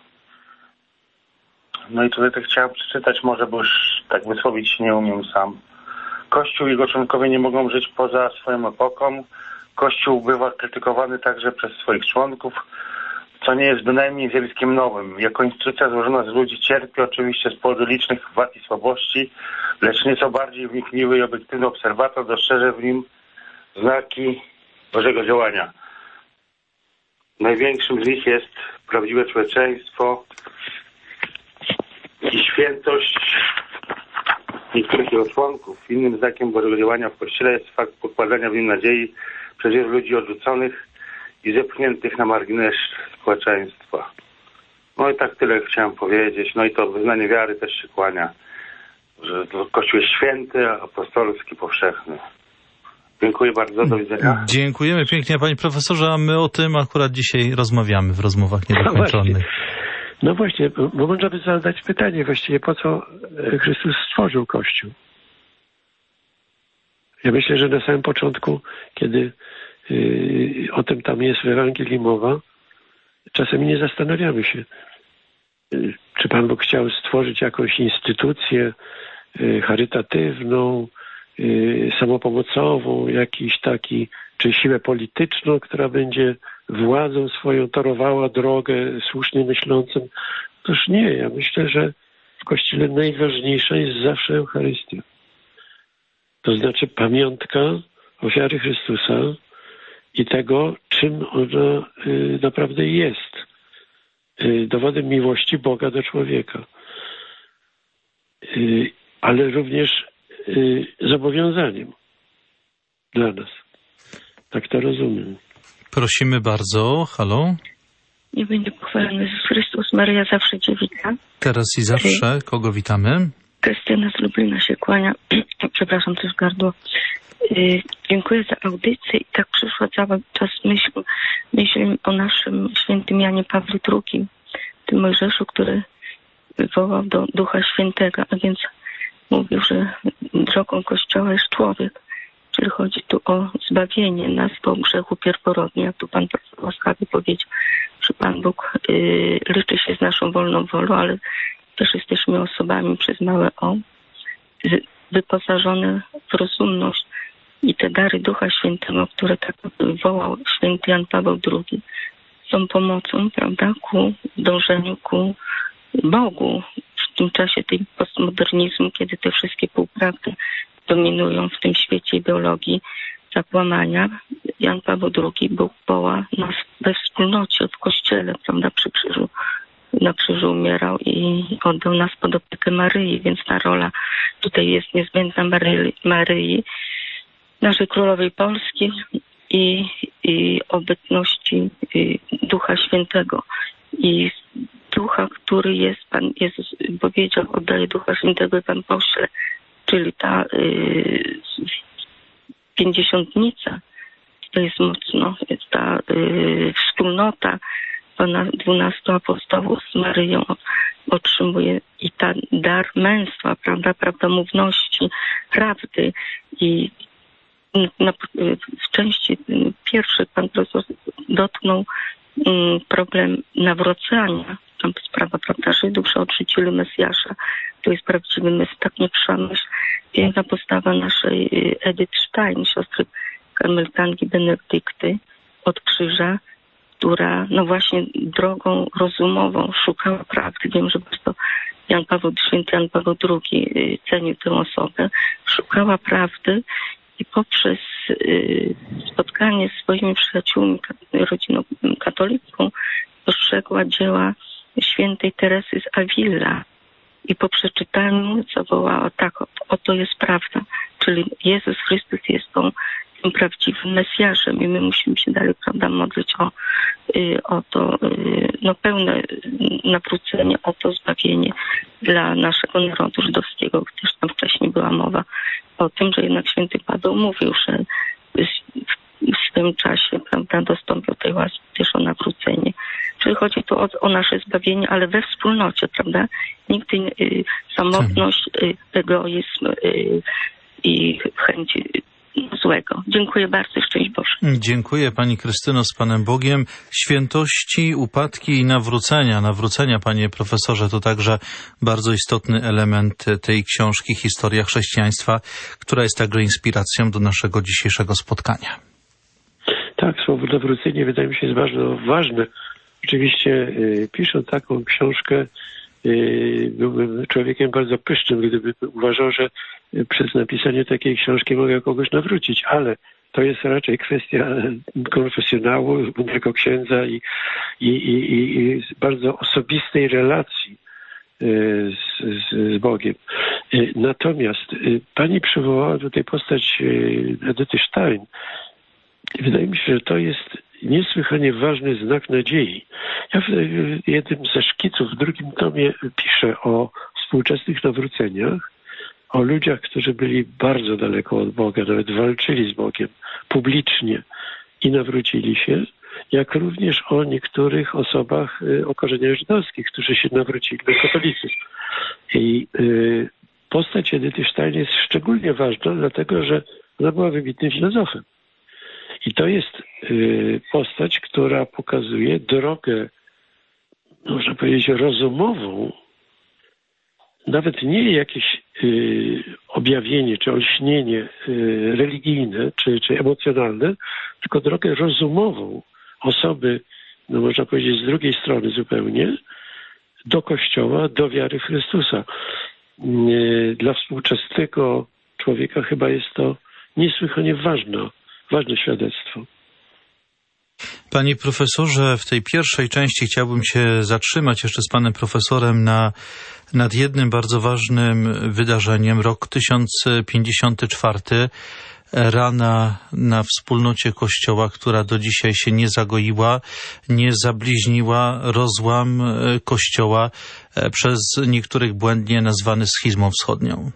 No i tutaj tak chciałem przeczytać, może, bo już tak wysłowić się nie umiem sam. Kościół i jego członkowie nie mogą żyć poza swoją epoką. Kościół bywa krytykowany także przez swoich członków, co nie jest bynajmniej zjawiskiem nowym. Jako instytucja złożona z ludzi cierpi oczywiście z powodu licznych wad i słabości, lecz nieco bardziej wnikliwy i obiektywny obserwator dostrzeże w nim znaki Bożego działania. Największym z nich jest prawdziwe człowieczeństwo i świętość niektórych jego członków. Innym znakiem Bożego działania w Kościele jest fakt pokładania w nim nadziei przez wielu ludzi odrzuconych i zepchniętych na margines społeczeństwa. No i tak tyle chciałem powiedzieć. No i to wyznanie wiary też się kłania, że Kościół jest święty, apostolski, powszechny. Dziękuję bardzo, do widzenia. Dziękujemy pięknie, Panie Profesorze, a my o tym akurat dzisiaj rozmawiamy w rozmowach niedokończonych. No właśnie, no właśnie, bo można by zadać pytanie właściwie, po co Chrystus stworzył Kościół? Ja myślę, że na samym początku, kiedy yy, o tym tam jest w Ewangelii mowa, czasami nie zastanawiamy się, yy, czy Pan Bóg chciał stworzyć jakąś instytucję yy, charytatywną, yy, samopomocową, jakiś taki, czy siłę polityczną, która będzie władzą swoją torowała drogę słusznie myślącym. Otóż nie, ja myślę, że w Kościele najważniejsza jest zawsze Eucharystia. To znaczy pamiątka ofiary Chrystusa i tego, czym ona y, naprawdę jest. dowodem miłości Boga do człowieka, ale również zobowiązaniem dla nas. Tak to rozumiem. Prosimy bardzo. Halo? Nie będzie pochwalony Jezus Chrystus, Maryja zawsze dziewica. Teraz i zawsze. Kogo witamy? Krystyna z Lublina się kłania. Przepraszam, też gardło. Yy, dziękuję za audycję i tak przyszła cały czas myśl, myśl o naszym świętym Janie Pawle drugim, tym Mojżeszu, który wywołał do Ducha Świętego, a więc mówił, że drogą Kościoła jest człowiek, czyli chodzi tu o zbawienie nas po grzechu pierworodnym, jak tu Pan profesor łaskawie powiedział, że Pan Bóg yy, liczy się z naszą wolną wolą, ale też jesteśmy osobami przez małe o, wyposażone w rozumność i te dary Ducha Świętego, które tak wołał święty Jan Paweł drugi, są pomocą, prawda, ku dążeniu ku Bogu w tym czasie tej postmodernizmu, kiedy te wszystkie półprawdy dominują w tym świecie ideologii zakłamania. Jan Paweł drugi Bóg woła nas we wspólnocie, w Kościele, prawda, przy krzyżu. Na krzyżu umierał i oddał nas pod opiekę Maryi, więc ta rola tutaj jest niezbędna Maryi, Maryi naszej Królowej Polski i, i obecności i Ducha Świętego. I Ducha, który jest, Pan Jezus powiedział, oddaje Ducha Świętego i Pan pośle, czyli ta y, pięćdziesiątnica, to jest mocno, jest ta y, wspólnota dwunastu apostołów z Maryją otrzymuje i ta dar męstwa, prawda, prawdomówności, prawdy i na, w części pierwszej Pan profesor dotknął um, problem nawrócenia. Tam sprawa, prawda, Żydów, że odrzucili Mesjasza. To jest prawdziwy Mesjasz, tak nie trzeba myśl. Piękna postawa naszej Edith Stein, siostry karmelitanki Benedykty od krzyża, która no właśnie drogą rozumową szukała prawdy. Wiem, że bardzo Jan Paweł, święty Jan Paweł drugi cenił tę osobę. Szukała prawdy i poprzez y, spotkanie z swoimi przyjaciółmi, rodziną katolicką, dostrzegła dzieła świętej Teresy z Avila i po przeczytaniu zawołała tak, oto jest prawda, czyli Jezus Chrystus jest tą, tym prawdziwym Mesjaszem i my musimy się dalej, prawda, modlić o, y, o to y, no, pełne nawrócenie, o to zbawienie dla naszego narodu żydowskiego, gdyż tam wcześniej była mowa o tym, że jednak święty Paweł mówił, że w swym czasie, prawda, dostąpił tej łaski też o nawrócenie. Czyli chodzi tu o, o nasze zbawienie, ale we wspólnocie, prawda? Nigdy y, samotność, y, egoizm y, i chęć złego. Dziękuję bardzo, szczęść Boże. Dziękuję Pani Krystyno, z Panem Bogiem. Świętości, upadki i nawrócenia. Nawrócenia, Panie Profesorze, to także bardzo istotny element tej książki Historia chrześcijaństwa, która jest także inspiracją do naszego dzisiejszego spotkania. Tak, słowo nawrócenie wydaje mi się jest bardzo ważne. Oczywiście y, pisząc taką książkę y, byłbym człowiekiem bardzo pysznym, gdyby uważał, że y, przez napisanie takiej książki mogę kogoś nawrócić, ale to jest raczej kwestia konfesjonału, mądrego księdza i, i, i, i bardzo osobistej relacji y, z, z, z Bogiem. Y, natomiast y, pani przywołała tutaj postać y, Edyty Stein. Wydaje mi się, że to jest niesłychanie ważny znak nadziei. Ja w jednym ze szkiców, w drugim tomie piszę o współczesnych nawróceniach, o ludziach, którzy byli bardzo daleko od Boga, nawet walczyli z Bogiem publicznie i nawrócili się, jak również o niektórych osobach o korzeniach żydowskich, którzy się nawrócili na katolicyzm. I y, postać Edyty Stein jest szczególnie ważna, dlatego że ona była wybitnym filozofem. I to jest y, postać, która pokazuje drogę, można powiedzieć, rozumową, nawet nie jakieś y, objawienie czy olśnienie y, religijne czy, czy emocjonalne, tylko drogę rozumową osoby, no można powiedzieć z drugiej strony zupełnie, do Kościoła, do wiary w Chrystusa. Y, dla współczesnego człowieka chyba jest to niesłychanie ważne. Ważne świadectwo. Panie profesorze, w tej pierwszej części chciałbym się zatrzymać jeszcze z panem profesorem na, nad jednym bardzo ważnym wydarzeniem. Rok tysiąc pięćdziesiąty czwarty. Rana na wspólnocie Kościoła, która do dzisiaj się nie zagoiła, nie zabliźniła, rozłam Kościoła przez niektórych błędnie nazwany schizmą wschodnią.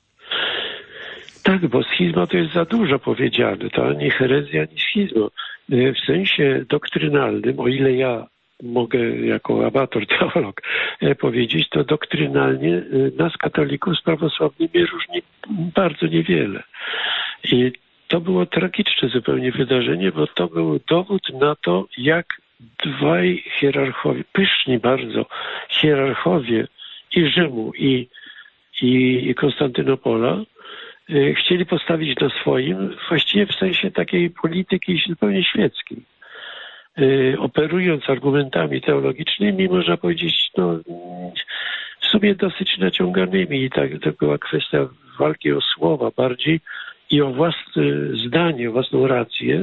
Tak, bo schizma to jest za dużo powiedziane. To ani herezja, ani schizma. W sensie doktrynalnym, o ile ja mogę jako amator teolog powiedzieć, to doktrynalnie nas katolików z prawosławnymi różni bardzo niewiele. I to było tragiczne zupełnie wydarzenie, bo to był dowód na to, jak dwaj hierarchowie, pyszni bardzo hierarchowie i Rzymu, i, i Konstantynopola, chcieli postawić na swoim, właściwie w sensie takiej polityki zupełnie świeckiej. Operując argumentami teologicznymi, można powiedzieć, no, w sumie dosyć naciąganymi. I tak to była kwestia walki o słowa bardziej i o własne zdanie, o własną rację.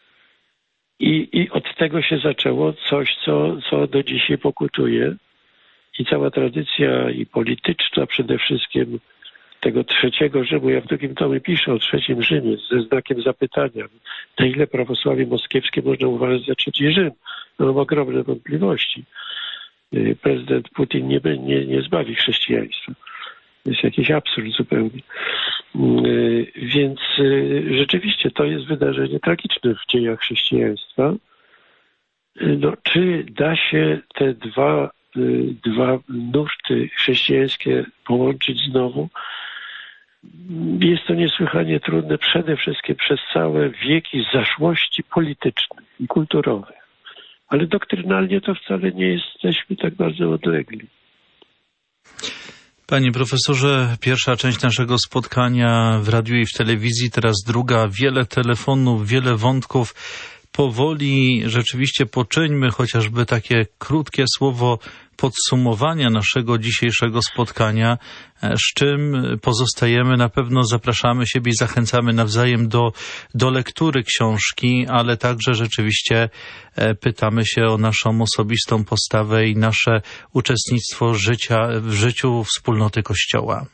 I, i od tego się zaczęło coś, co, co do dzisiaj pokutuje. I cała tradycja i polityczna przede wszystkim tego trzeciego Rzymu, ja w drugim tomie piszę o trzecim Rzymie ze znakiem zapytania, na ile prawosławie moskiewskie można uważać za trzeci Rzym. No, mam ogromne wątpliwości. Prezydent Putin nie, nie, nie zbawi chrześcijaństwa. To jest jakiś absurd zupełnie. Więc rzeczywiście to jest wydarzenie tragiczne w dziejach chrześcijaństwa. No, czy da się te dwa, dwa nurty chrześcijańskie połączyć znowu? Jest to niesłychanie trudne przede wszystkim przez całe wieki zaszłości politycznych i kulturowych. Ale doktrynalnie to wcale nie jesteśmy tak bardzo odlegli. Panie profesorze, pierwsza część naszego spotkania w radiu i w telewizji, teraz druga. Wiele telefonów, wiele wątków. Powoli rzeczywiście poczyńmy chociażby takie krótkie słowo podsumowania naszego dzisiejszego spotkania, z czym pozostajemy. Na pewno zapraszamy siebie i zachęcamy nawzajem do, do lektury książki, ale także rzeczywiście pytamy się o naszą osobistą postawę i nasze uczestnictwo życia, w życiu wspólnoty Kościoła.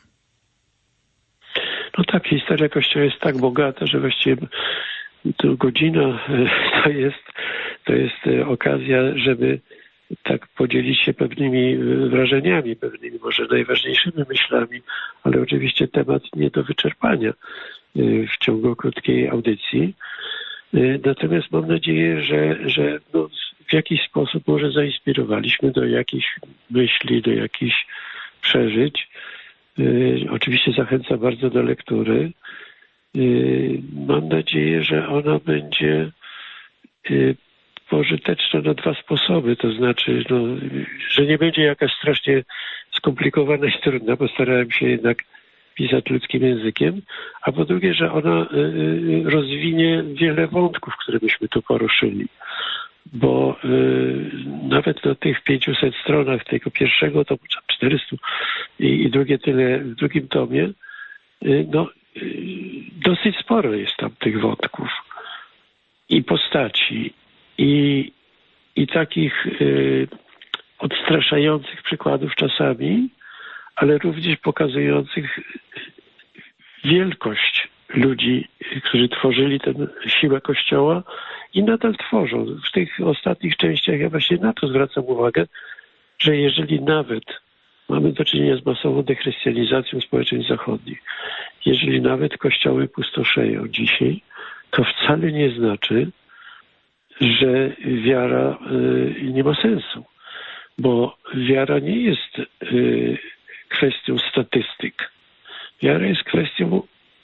No tak, historia Kościoła jest tak bogata, że właściwie to godzina to jest, to jest okazja, żeby tak podzielić się pewnymi wrażeniami, pewnymi może najważniejszymi myślami, ale oczywiście temat nie do wyczerpania w ciągu krótkiej audycji. Natomiast mam nadzieję, że, że no w jakiś sposób może zainspirowaliśmy do jakichś myśli, do jakichś przeżyć. Oczywiście zachęcam bardzo do lektury. Mam nadzieję, że ona będzie pożyteczna na dwa sposoby, to znaczy, no, że nie będzie jakaś strasznie skomplikowana i trudna, postarałem się jednak pisać ludzkim językiem, a po drugie, że ona rozwinie wiele wątków, które byśmy tu poruszyli. Bo nawet na tych pięciuset stronach tego pierwszego tomu, czterystu i, i drugie tyle w drugim tomie, no dosyć sporo jest tam tych wątków i postaci i, i takich y, odstraszających przykładów czasami, ale również pokazujących wielkość ludzi, którzy tworzyli tę siłę Kościoła i nadal tworzą. W tych ostatnich częściach ja właśnie na to zwracam uwagę, że jeżeli nawet mamy do czynienia z masową dechrystianizacją społeczeństw zachodnich, jeżeli nawet kościoły pustoszeją dzisiaj, to wcale nie znaczy, że wiara y, nie ma sensu. Bo wiara nie jest y, kwestią statystyk. Wiara jest kwestią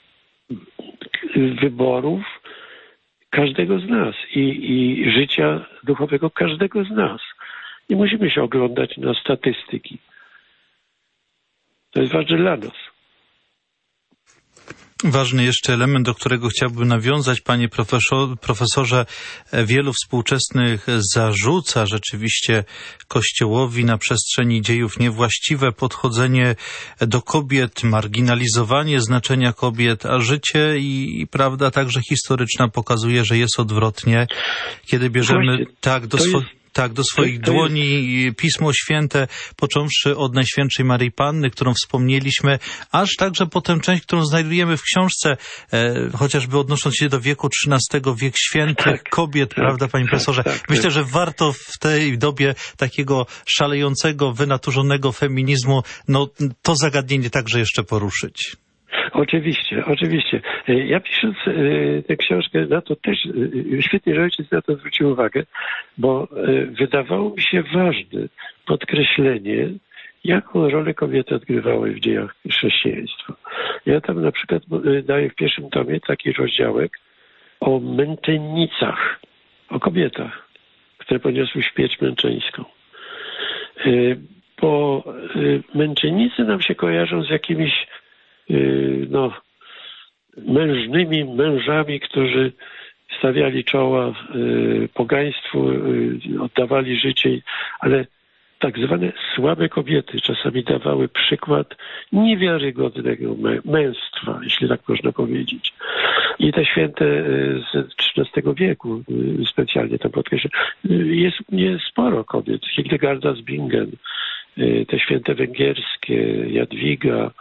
wyborów każdego z nas i, i życia duchowego każdego z nas. Nie musimy się oglądać na statystyki. To jest ważne dla nas. Ważny jeszcze element, do którego chciałbym nawiązać, panie profesor, profesorze. Wielu współczesnych zarzuca rzeczywiście Kościołowi na przestrzeni dziejów niewłaściwe podchodzenie do kobiet, marginalizowanie znaczenia kobiet, a życie i, i prawda także historyczna pokazuje, że jest odwrotnie. Kiedy bierzemy Właśnie, tak do swoich... Tak, do swoich to, to dłoni jest... Pismo Święte, począwszy od Najświętszej Maryi Panny, którą wspomnieliśmy, aż także potem część, którą znajdujemy w książce, e, chociażby odnosząc się do wieku trzynastego, wiek świętych tak, kobiet, tak, prawda, panie tak, profesorze? Tak, Myślę, tak. że warto w tej dobie takiego szalejącego, wynaturzonego feminizmu, no to zagadnienie także jeszcze poruszyć. Oczywiście, oczywiście. Ja pisząc tę książkę na to też, świetnie, że ojciec na to zwrócił uwagę, bo wydawało mi się ważne podkreślenie, jaką rolę kobiety odgrywały w dziejach chrześcijaństwa. Ja tam na przykład daję w pierwszym tomie taki rozdziałek o męczennicach, o kobietach, które poniosły śmierć męczeńską. Bo męczennicy nam się kojarzą z jakimiś no, mężnymi mężami, którzy stawiali czoła pogaństwu, oddawali życie, ale tak zwane słabe kobiety czasami dawały przykład niewiarygodnego męstwa, jeśli tak można powiedzieć. I te święte z trzynastego wieku, specjalnie tam podkreślę, jest nie sporo kobiet. Hildegarda z Bingen, te święte węgierskie, Jadwiga.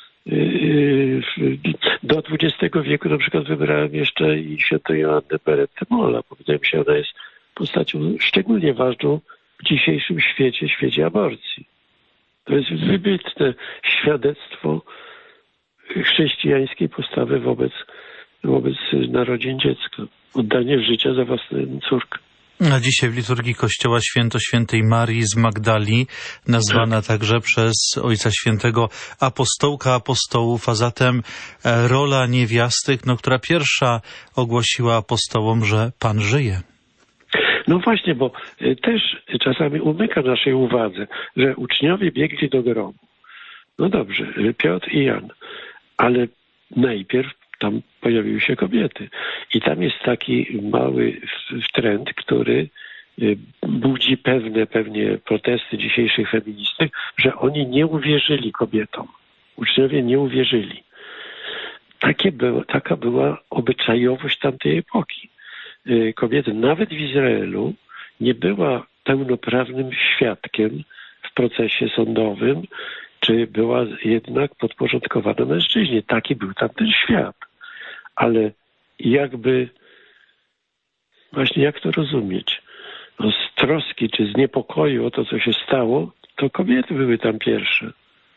Do dwudziestego wieku na przykład wybrałem jeszcze i świętą Joannę Perette-Mola, bo wydaje mi się, ona jest postacią szczególnie ważną w dzisiejszym świecie, świecie aborcji. To jest wybitne świadectwo chrześcijańskiej postawy wobec, wobec narodzin dziecka. Oddanie życia za własną córkę. A dzisiaj w liturgii Kościoła święto świętej Marii z Magdali, nazwana także przez Ojca Świętego apostołka apostołów, a zatem rola niewiasty, no, która pierwsza ogłosiła apostołom, że Pan żyje. No właśnie, bo też czasami umyka naszej uwadze, że uczniowie biegli do grobu. No dobrze, Piotr i Jan, ale najpierw tam pojawiły się kobiety. I tam jest taki mały trend, który budzi pewne pewnie protesty dzisiejszych feministek, że oni nie uwierzyli kobietom. Uczniowie nie uwierzyli. Takie było, taka była obyczajowość tamtej epoki. Kobieta nawet w Izraelu nie była pełnoprawnym świadkiem w procesie sądowym, czy była jednak podporządkowana mężczyźnie. Taki był tamten świat. Ale jakby, właśnie jak to rozumieć? No z troski czy z niepokoju o to, co się stało, to kobiety były tam pierwsze.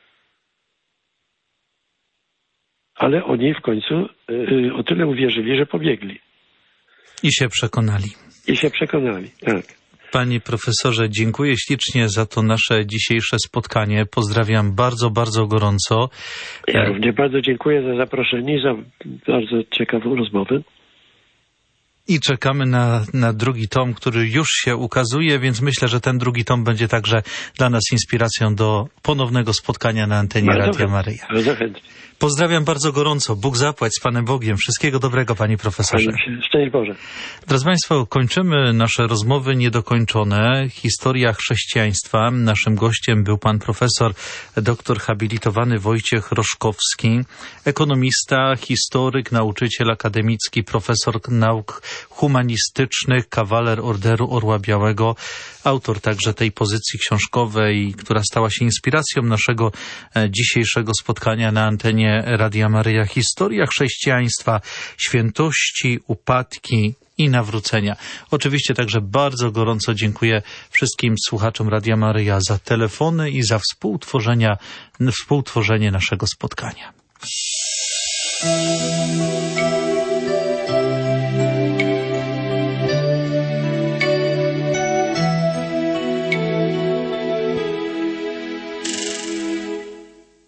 Ale oni w końcu y, o tyle uwierzyli, że pobiegli. I się przekonali. I się przekonali, tak. Panie profesorze, dziękuję ślicznie za to nasze dzisiejsze spotkanie. Pozdrawiam bardzo, bardzo gorąco. Ja również bardzo dziękuję za zaproszenie i za bardzo ciekawą rozmowę. I czekamy na, na drugi tom, który już się ukazuje, więc myślę, że ten drugi tom będzie także dla nas inspiracją do ponownego spotkania na antenie bardzo Radia Maryja. Bardzo chętnie. Pozdrawiam bardzo gorąco. Bóg zapłać z Panem Bogiem. Wszystkiego dobrego, panie profesorze. Szczęść Boże. Drodzy państwo, kończymy nasze rozmowy niedokończone. Historia chrześcijaństwa. Naszym gościem był pan profesor, doktor habilitowany Wojciech Roszkowski, ekonomista, historyk, nauczyciel akademicki, profesor nauk humanistycznych, kawaler Orderu Orła Białego, autor także tej pozycji książkowej, która stała się inspiracją naszego dzisiejszego spotkania na antenie Radia Maryja. Historia chrześcijaństwa, świętości, upadki i nawrócenia. Oczywiście także bardzo gorąco dziękuję wszystkim słuchaczom Radia Maryja za telefony i za współtworzenia, współtworzenie naszego spotkania.